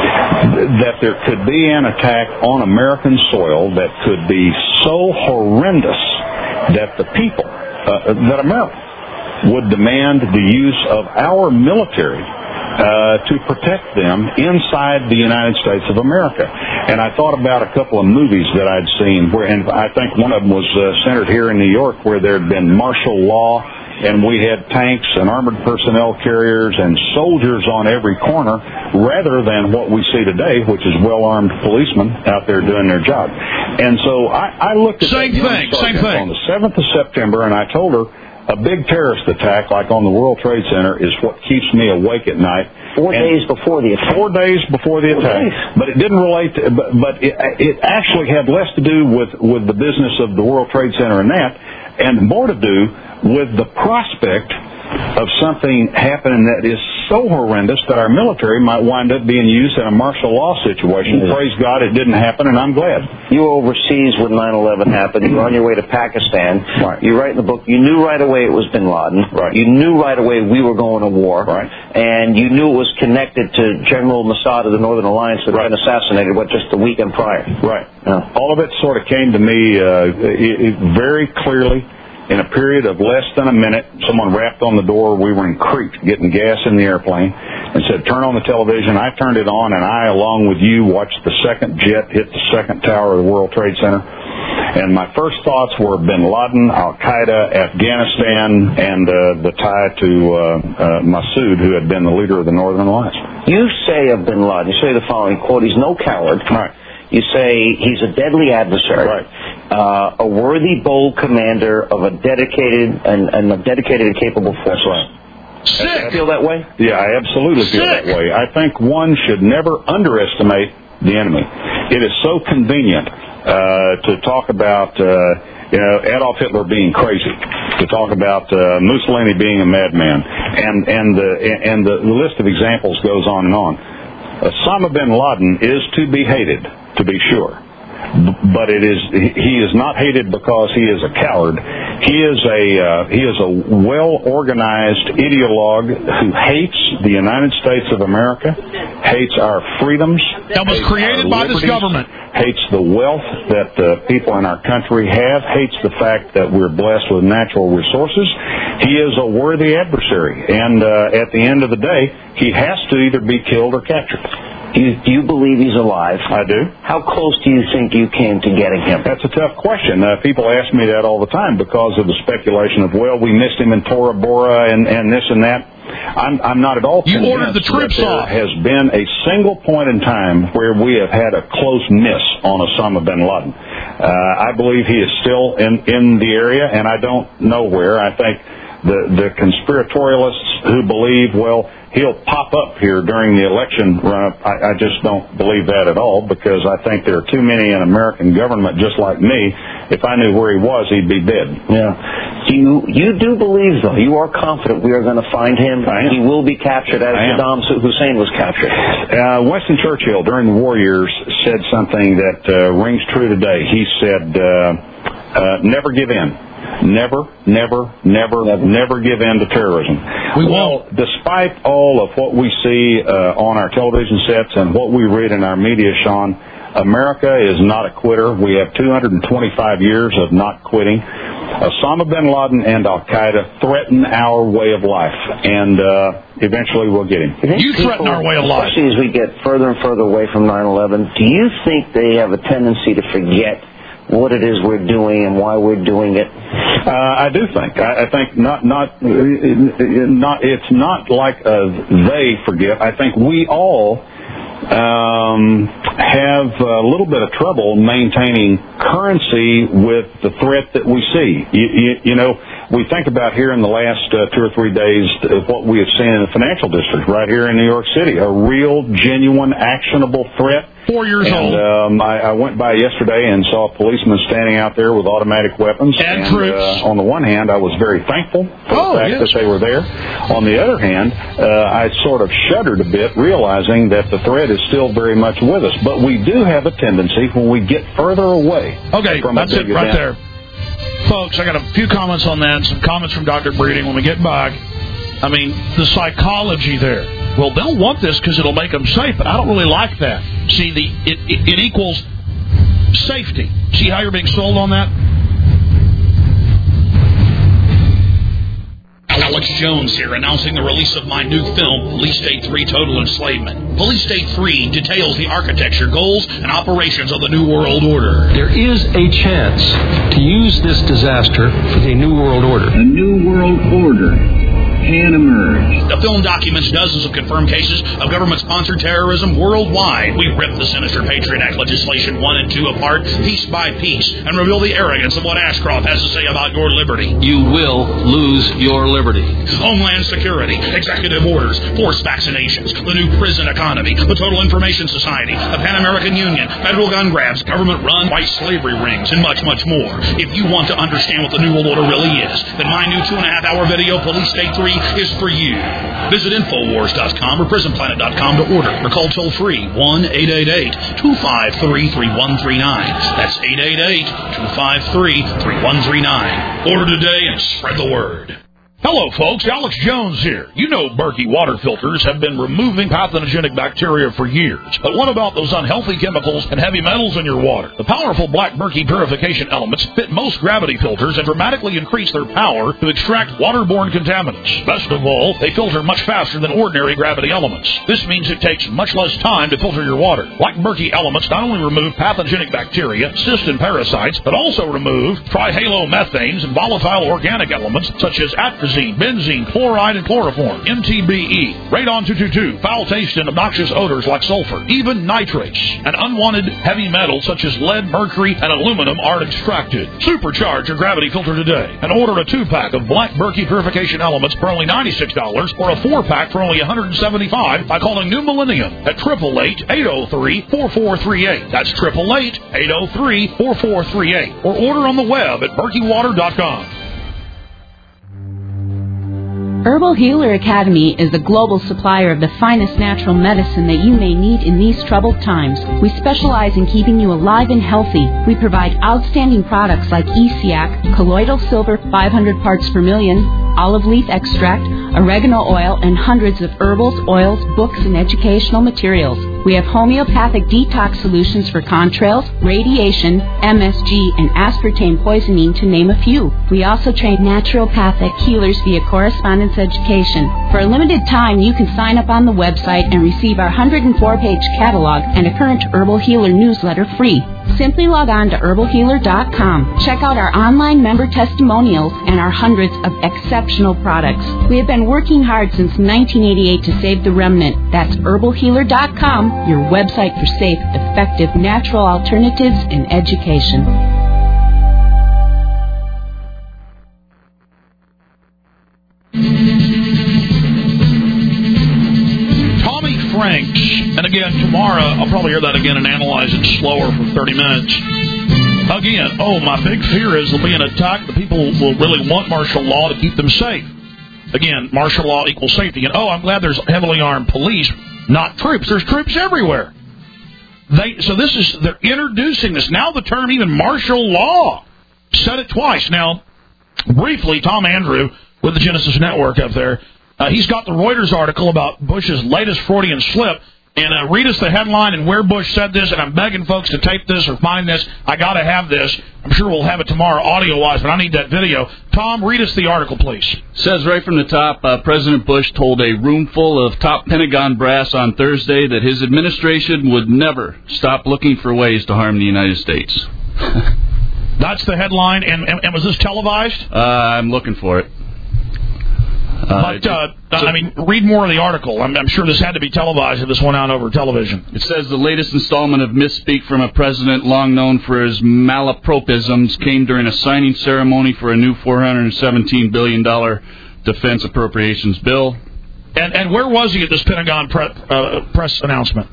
that there could be an attack on American soil that could be so horrendous that the people, uh, that America would demand the use of our military uh, to protect them inside the United States of America. And I thought about a couple of movies that I'd seen, where, and I think one of them was uh, centered here in New York, where there had been martial law, and we had tanks and armored personnel carriers and soldiers on every corner, rather than what we see today, which is well-armed policemen out there doing their job. And so I, I looked at same that thing, same thing. on the seventh of September, and I told her a big terrorist attack like on the World Trade Center is what keeps me awake at night. Four and days before the attack. Four days before the attack. But it didn't relate to, but, but it, it actually had less to do with, with the business of the World Trade Center and that, and more to do with the prospect of something happening that is so horrendous that our military might wind up being used in a martial law situation. Mm-hmm. Praise God it didn't happen, and I'm glad. You were overseas when nine eleven happened. You were on your way to Pakistan. Right. You write in the book, you knew right away it was bin Laden. Right. You knew right away we were going to war. Right. And you knew it was connected to General Mossad of the Northern Alliance that had been assassinated, what, just the weekend prior. Right. Yeah. All of it sort of came to me uh, it, it very clearly. In a period of less than a minute, someone rapped on the door. We were in Crete getting gas in the airplane and said, turn on the television. I turned it on, and I, along with you, watched the second jet hit the second tower of the World Trade Center. And my first thoughts were bin Laden, Al-Qaeda, Afghanistan, and uh, the tie to uh, uh, Massoud, who had been the leader of the Northern Alliance. You say of bin Laden, you say the following, quote, he's no coward. Right. You say he's a deadly adversary. Right. Uh, a worthy, bold commander of a dedicated and, and a dedicated and capable force. That's right. Sick. You feel that way? Yeah, I absolutely feel Sick. that way. I think one should never underestimate the enemy. It is so convenient uh, to talk about, uh, you know, Adolf Hitler being crazy, to talk about uh, Mussolini being a madman, and and the and the list of examples goes on and on. Osama bin Laden is to be hated, to be sure. But it is he is not hated because he is a coward. He is a uh, he is a well-organized ideologue who hates the United States of America, hates our freedoms. That was created by this government. Hates the wealth that uh, people in our country have. Hates the fact that we're blessed with natural resources. He is a worthy adversary, and uh, at the end of the day, he has to either be killed or captured. Do you, do you believe he's alive? I do. How close do you think you came to getting him? That's a tough question. Uh, people ask me that all the time because of the speculation of, well, we missed him in Tora Bora and, and this and that. I'm, I'm not at all You convinced ordered the troops that there off. has been a single point in time where we have had a close miss on Osama bin Laden. Uh, I believe he is still in, in the area, and I don't know where. I think the, the conspiratorialists who believe, well, he'll pop up here during the election run-up, I, I just don't believe that at all, because I think there are too many in American government just like me. If I knew where he was, he'd be dead. Yeah. Do you you do believe, though, you are confident we are going to find him? I am. He will be captured as Saddam Hussein was captured. Uh, Winston Churchill, during the war years, said something that uh, rings true today. He said, uh, uh, never give in. never, never, never, never, never give in to terrorism. We well, won't. Despite all of what we see uh, on our television sets and what we read in our media, Sean, America is not a quitter. We have two hundred twenty-five years of not quitting. Osama bin Laden and Al-Qaeda threaten our way of life, and uh, eventually we'll get him. You threaten our way of life. Especially as we get further and further away from nine eleven, do you think they have a tendency to forget what it is we're doing and why we're doing it? Uh, I do think. I, I think not, not, not. It's not like uh, they forget. I think we all um, have a little bit of trouble maintaining currency with the threat that we see. You, you, you know, we think about here in the last uh, two or three days uh, what we have seen in the financial district right here in New York City, a real, genuine, actionable threat. Four years and, old. Um, I, I went by yesterday and saw a policeman standing out there with automatic weapons. And, and troops. Uh, on the one hand, I was very thankful for oh, the fact yes. that they were there. On the other hand, uh, I sort of shuddered a bit, realizing that the threat is still very much with us. But we do have a tendency when we get further away. Okay, from that's a it big right event. there. Folks, I got a few comments on that, some comments from Doctor Breeding when we get back. I mean, the psychology there. Well, they'll want this because it'll make them safe, but I don't really like that. See, the it, it, it equals safety. See how you're being sold on that? Alex Jones here, announcing the release of my new film, Police State three Total Enslavement. Police State three details the architecture, goals, and operations of the New World Order. There is a chance to use this disaster for the New World Order. A New World Order can emerge. The film documents dozens of confirmed cases of government-sponsored terrorism worldwide. We rip the sinister Patriot Act legislation one and two apart, piece by piece, and reveal the arrogance of what Ashcroft has to say about your liberty. You will lose your liberty. Homeland Security, executive orders, forced vaccinations, the new prison economy, the Total Information Society, the Pan American Union, federal gun grabs, government-run white slavery rings, and much, much more. If you want to understand what the New World Order really is, then my new two-and-a-half-hour video, Police State three, is for you. Visit Infowars dot com or Prison Planet dot com to order, or call toll-free one eight eight eight, two five three, three one three nine. That's eight eight eight, two five three, three one three nine. Order today and spread the word. Hello, folks. Alex Jones here. You know Berkey water filters have been removing pathogenic bacteria for years. But what about those unhealthy chemicals and heavy metals in your water? The powerful Black Berkey purification elements fit most gravity filters and dramatically increase their power to extract waterborne contaminants. Best of all, they filter much faster than ordinary gravity elements. This means it takes much less time to filter your water. Black Berkey elements not only remove pathogenic bacteria, cysts, and parasites, but also remove trihalomethanes and volatile organic elements such as atrazine, benzene, chloride, and chloroform, M T B E, radon two twenty-two, foul taste and obnoxious odors like sulfur, even nitrates, and unwanted heavy metals such as lead, mercury, and aluminum are extracted. Supercharge your gravity filter today and order a two-pack of Black Berkey purification elements for only ninety-six dollars or a four-pack for only one hundred seventy-five dollars by calling New Millennium at eight eight eight, eight oh three, four four three eight. That's eight eight eight, eight oh three, four four three eight. Or order on the web at berkey water dot com. Herbal Healer Academy is the global supplier of the finest natural medicine that you may need in these troubled times. We specialize in keeping you alive and healthy. We provide outstanding products like E C A C, colloidal silver five hundred parts per million, olive leaf extract, oregano oil, and hundreds of herbals, oils, books, and educational materials. We have homeopathic detox solutions for contrails, radiation, M S G, and aspartame poisoning, to name a few. We also train naturopathic healers via correspondence education. For a limited time, you can sign up on the website and receive our one hundred four page catalog and a current Herbal Healer newsletter free. Simply log on to herbal healer dot com. Check out our online member testimonials and our hundreds of exceptional products. We have been working hard since nineteen eighty-eight to save the remnant. That's herbal healer dot com, your website for safe, effective, natural alternatives in education. Tommy Franks, and again, tomorrow, I'll probably hear that again and analyze it slower for thirty minutes. Again, oh, my big fear is there'll be an attack. The people will really want martial law to keep them safe. Again, martial law equals safety. And, oh, I'm glad there's heavily armed police, not troops. There's troops everywhere. They So this is, they're introducing this. Now the term even martial law. Said it twice. Now, briefly, Tom Andrew with the Genesis Network up there, uh, he's got the Reuters article about Bush's latest Freudian slip. And uh, read us the headline and where Bush said this, and I'm begging folks to tape this or find this. I got to have this. I'm sure we'll have it tomorrow audio-wise, but I need that video. Tom, read us the article, please. Says right from the top, uh, President Bush told a room full of top Pentagon brass on Thursday that his administration would never stop looking for ways to harm the United States. That's the headline, and, and, and was this televised? Uh, I'm looking for it. Uh, but, uh, so, I mean, read more of the article. I'm, I'm sure this had to be televised if this went out over television. It says the latest installment of misspeak from a president long known for his malapropisms came during a signing ceremony for a new four hundred seventeen billion dollars defense appropriations bill. And and where was he at this Pentagon pre- uh, press announcement?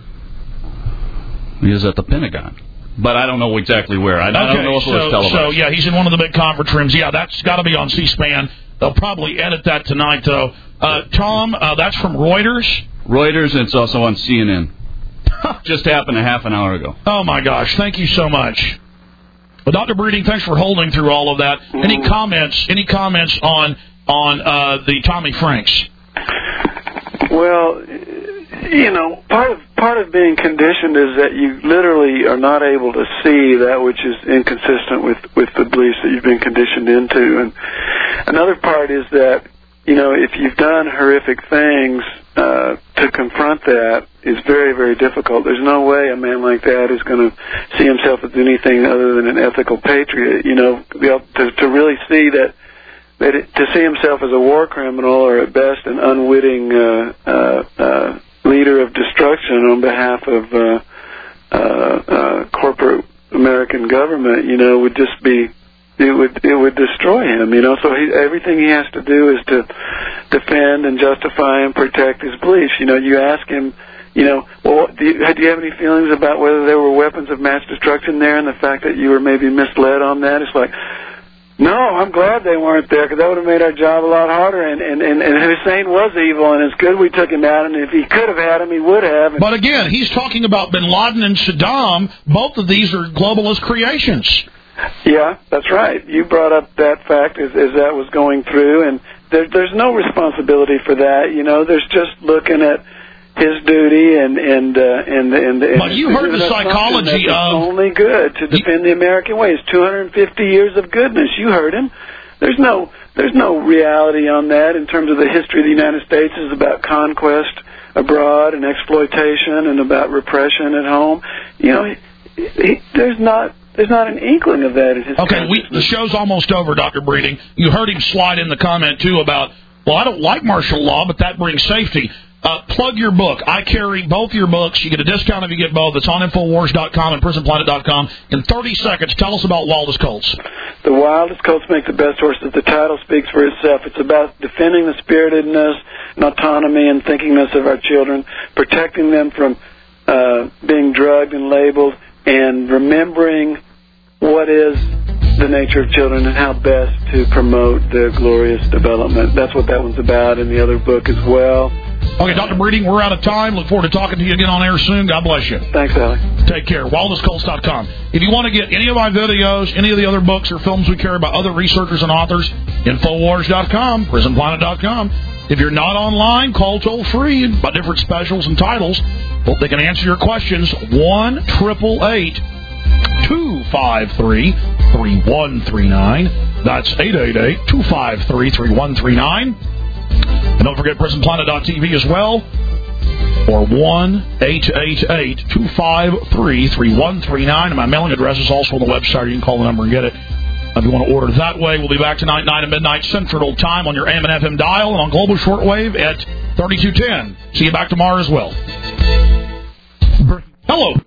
He was at the Pentagon. But I don't know exactly where. I, okay, I don't know if so, it was televised. So, yeah, he's in one of the big conference rooms. Yeah, that's got to be on C-SPAN. They'll probably edit that tonight, though. Uh, Tom, uh, that's from Reuters? Reuters, and it's also on C N N. Just happened a half an hour ago. Oh, my gosh. Thank you so much. Well, Doctor Breeding, thanks for holding through all of that. Mm-hmm. Any comments Any comments on on uh, the Tommy Franks? Well, you know, part of part of being conditioned is that you literally are not able to see that which is inconsistent with, with the beliefs that you've been conditioned into. And another part is that, you know, if you've done horrific things, uh, to confront that is very, very difficult. There's no way a man like that is going to see himself as anything other than an ethical patriot. You know, to, to really see that, that it, to see himself as a war criminal or at best an unwitting uh, uh, uh, leader of destruction on behalf of uh, uh, uh, corporate American government, you know, would just be, it would it would destroy him, you know. So he, everything he has to do is to defend and justify and protect his beliefs. You know, you ask him, you know, well, do you, do you have any feelings about whether there were weapons of mass destruction there and the fact that you were maybe misled on that? It's like, no, I'm glad they weren't there because that would have made our job a lot harder. And, and, and, and Hussein was evil, and it's good we took him out. And if he could have had him, he would have. And but again, he's talking about bin Laden and Saddam. Both of these are globalist creations. Yeah, that's right. You brought up that fact as, as that was going through, and there, there's no responsibility for that. You know, there's just looking at his duty and and uh, and and. and but you heard the psychology of only good to defend the American way. It's two hundred fifty years of goodness. You heard him. There's no there's no reality on that in terms of the history of the United States is about conquest abroad and exploitation and about repression at home. You know, he, he, there's not. There's not an inkling of that in his Okay, we, the show's almost over, Doctor Breeding. You heard him slide in the comment, too, about, well, I don't like martial law, but that brings safety. Uh, plug your book. I carry both your books. You get a discount if you get both. It's on Infowars dot com and Prison Planet dot com. In thirty seconds, tell us about Wildest Colts. The Wildest Colts Make the Best Horses. The title speaks for itself. It's about defending the spiritedness and autonomy and thinkingness of our children, protecting them from uh, being drugged and labeled, and remembering what is the nature of children and how best to promote their glorious development. That's what that one's about in the other book as well. Okay, Doctor Breeding, we're out of time. Look forward to talking to you again on air soon. God bless you. Thanks, Alex. Take care. Wildest Colts dot com. If you want to get any of my videos, any of the other books or films we carry by other researchers and authors, Infowars dot com, Prison Planet dot com. If you're not online, call toll-free about different specials and titles. Hope they can answer your questions. one eight eight eight two five three, three one three nine. That's eight eight eight two five three, three one three nine. And don't forget Prison Planet dot T V as well, or one eight eight eight two five three, three one three nine. And my mailing address is also on the website. You can call the number and get it if you want to order that way. We'll be back tonight, nine to midnight Central Time on your A M and F M dial and on Global Shortwave at thirty-two ten. See you back tomorrow as well. Hello.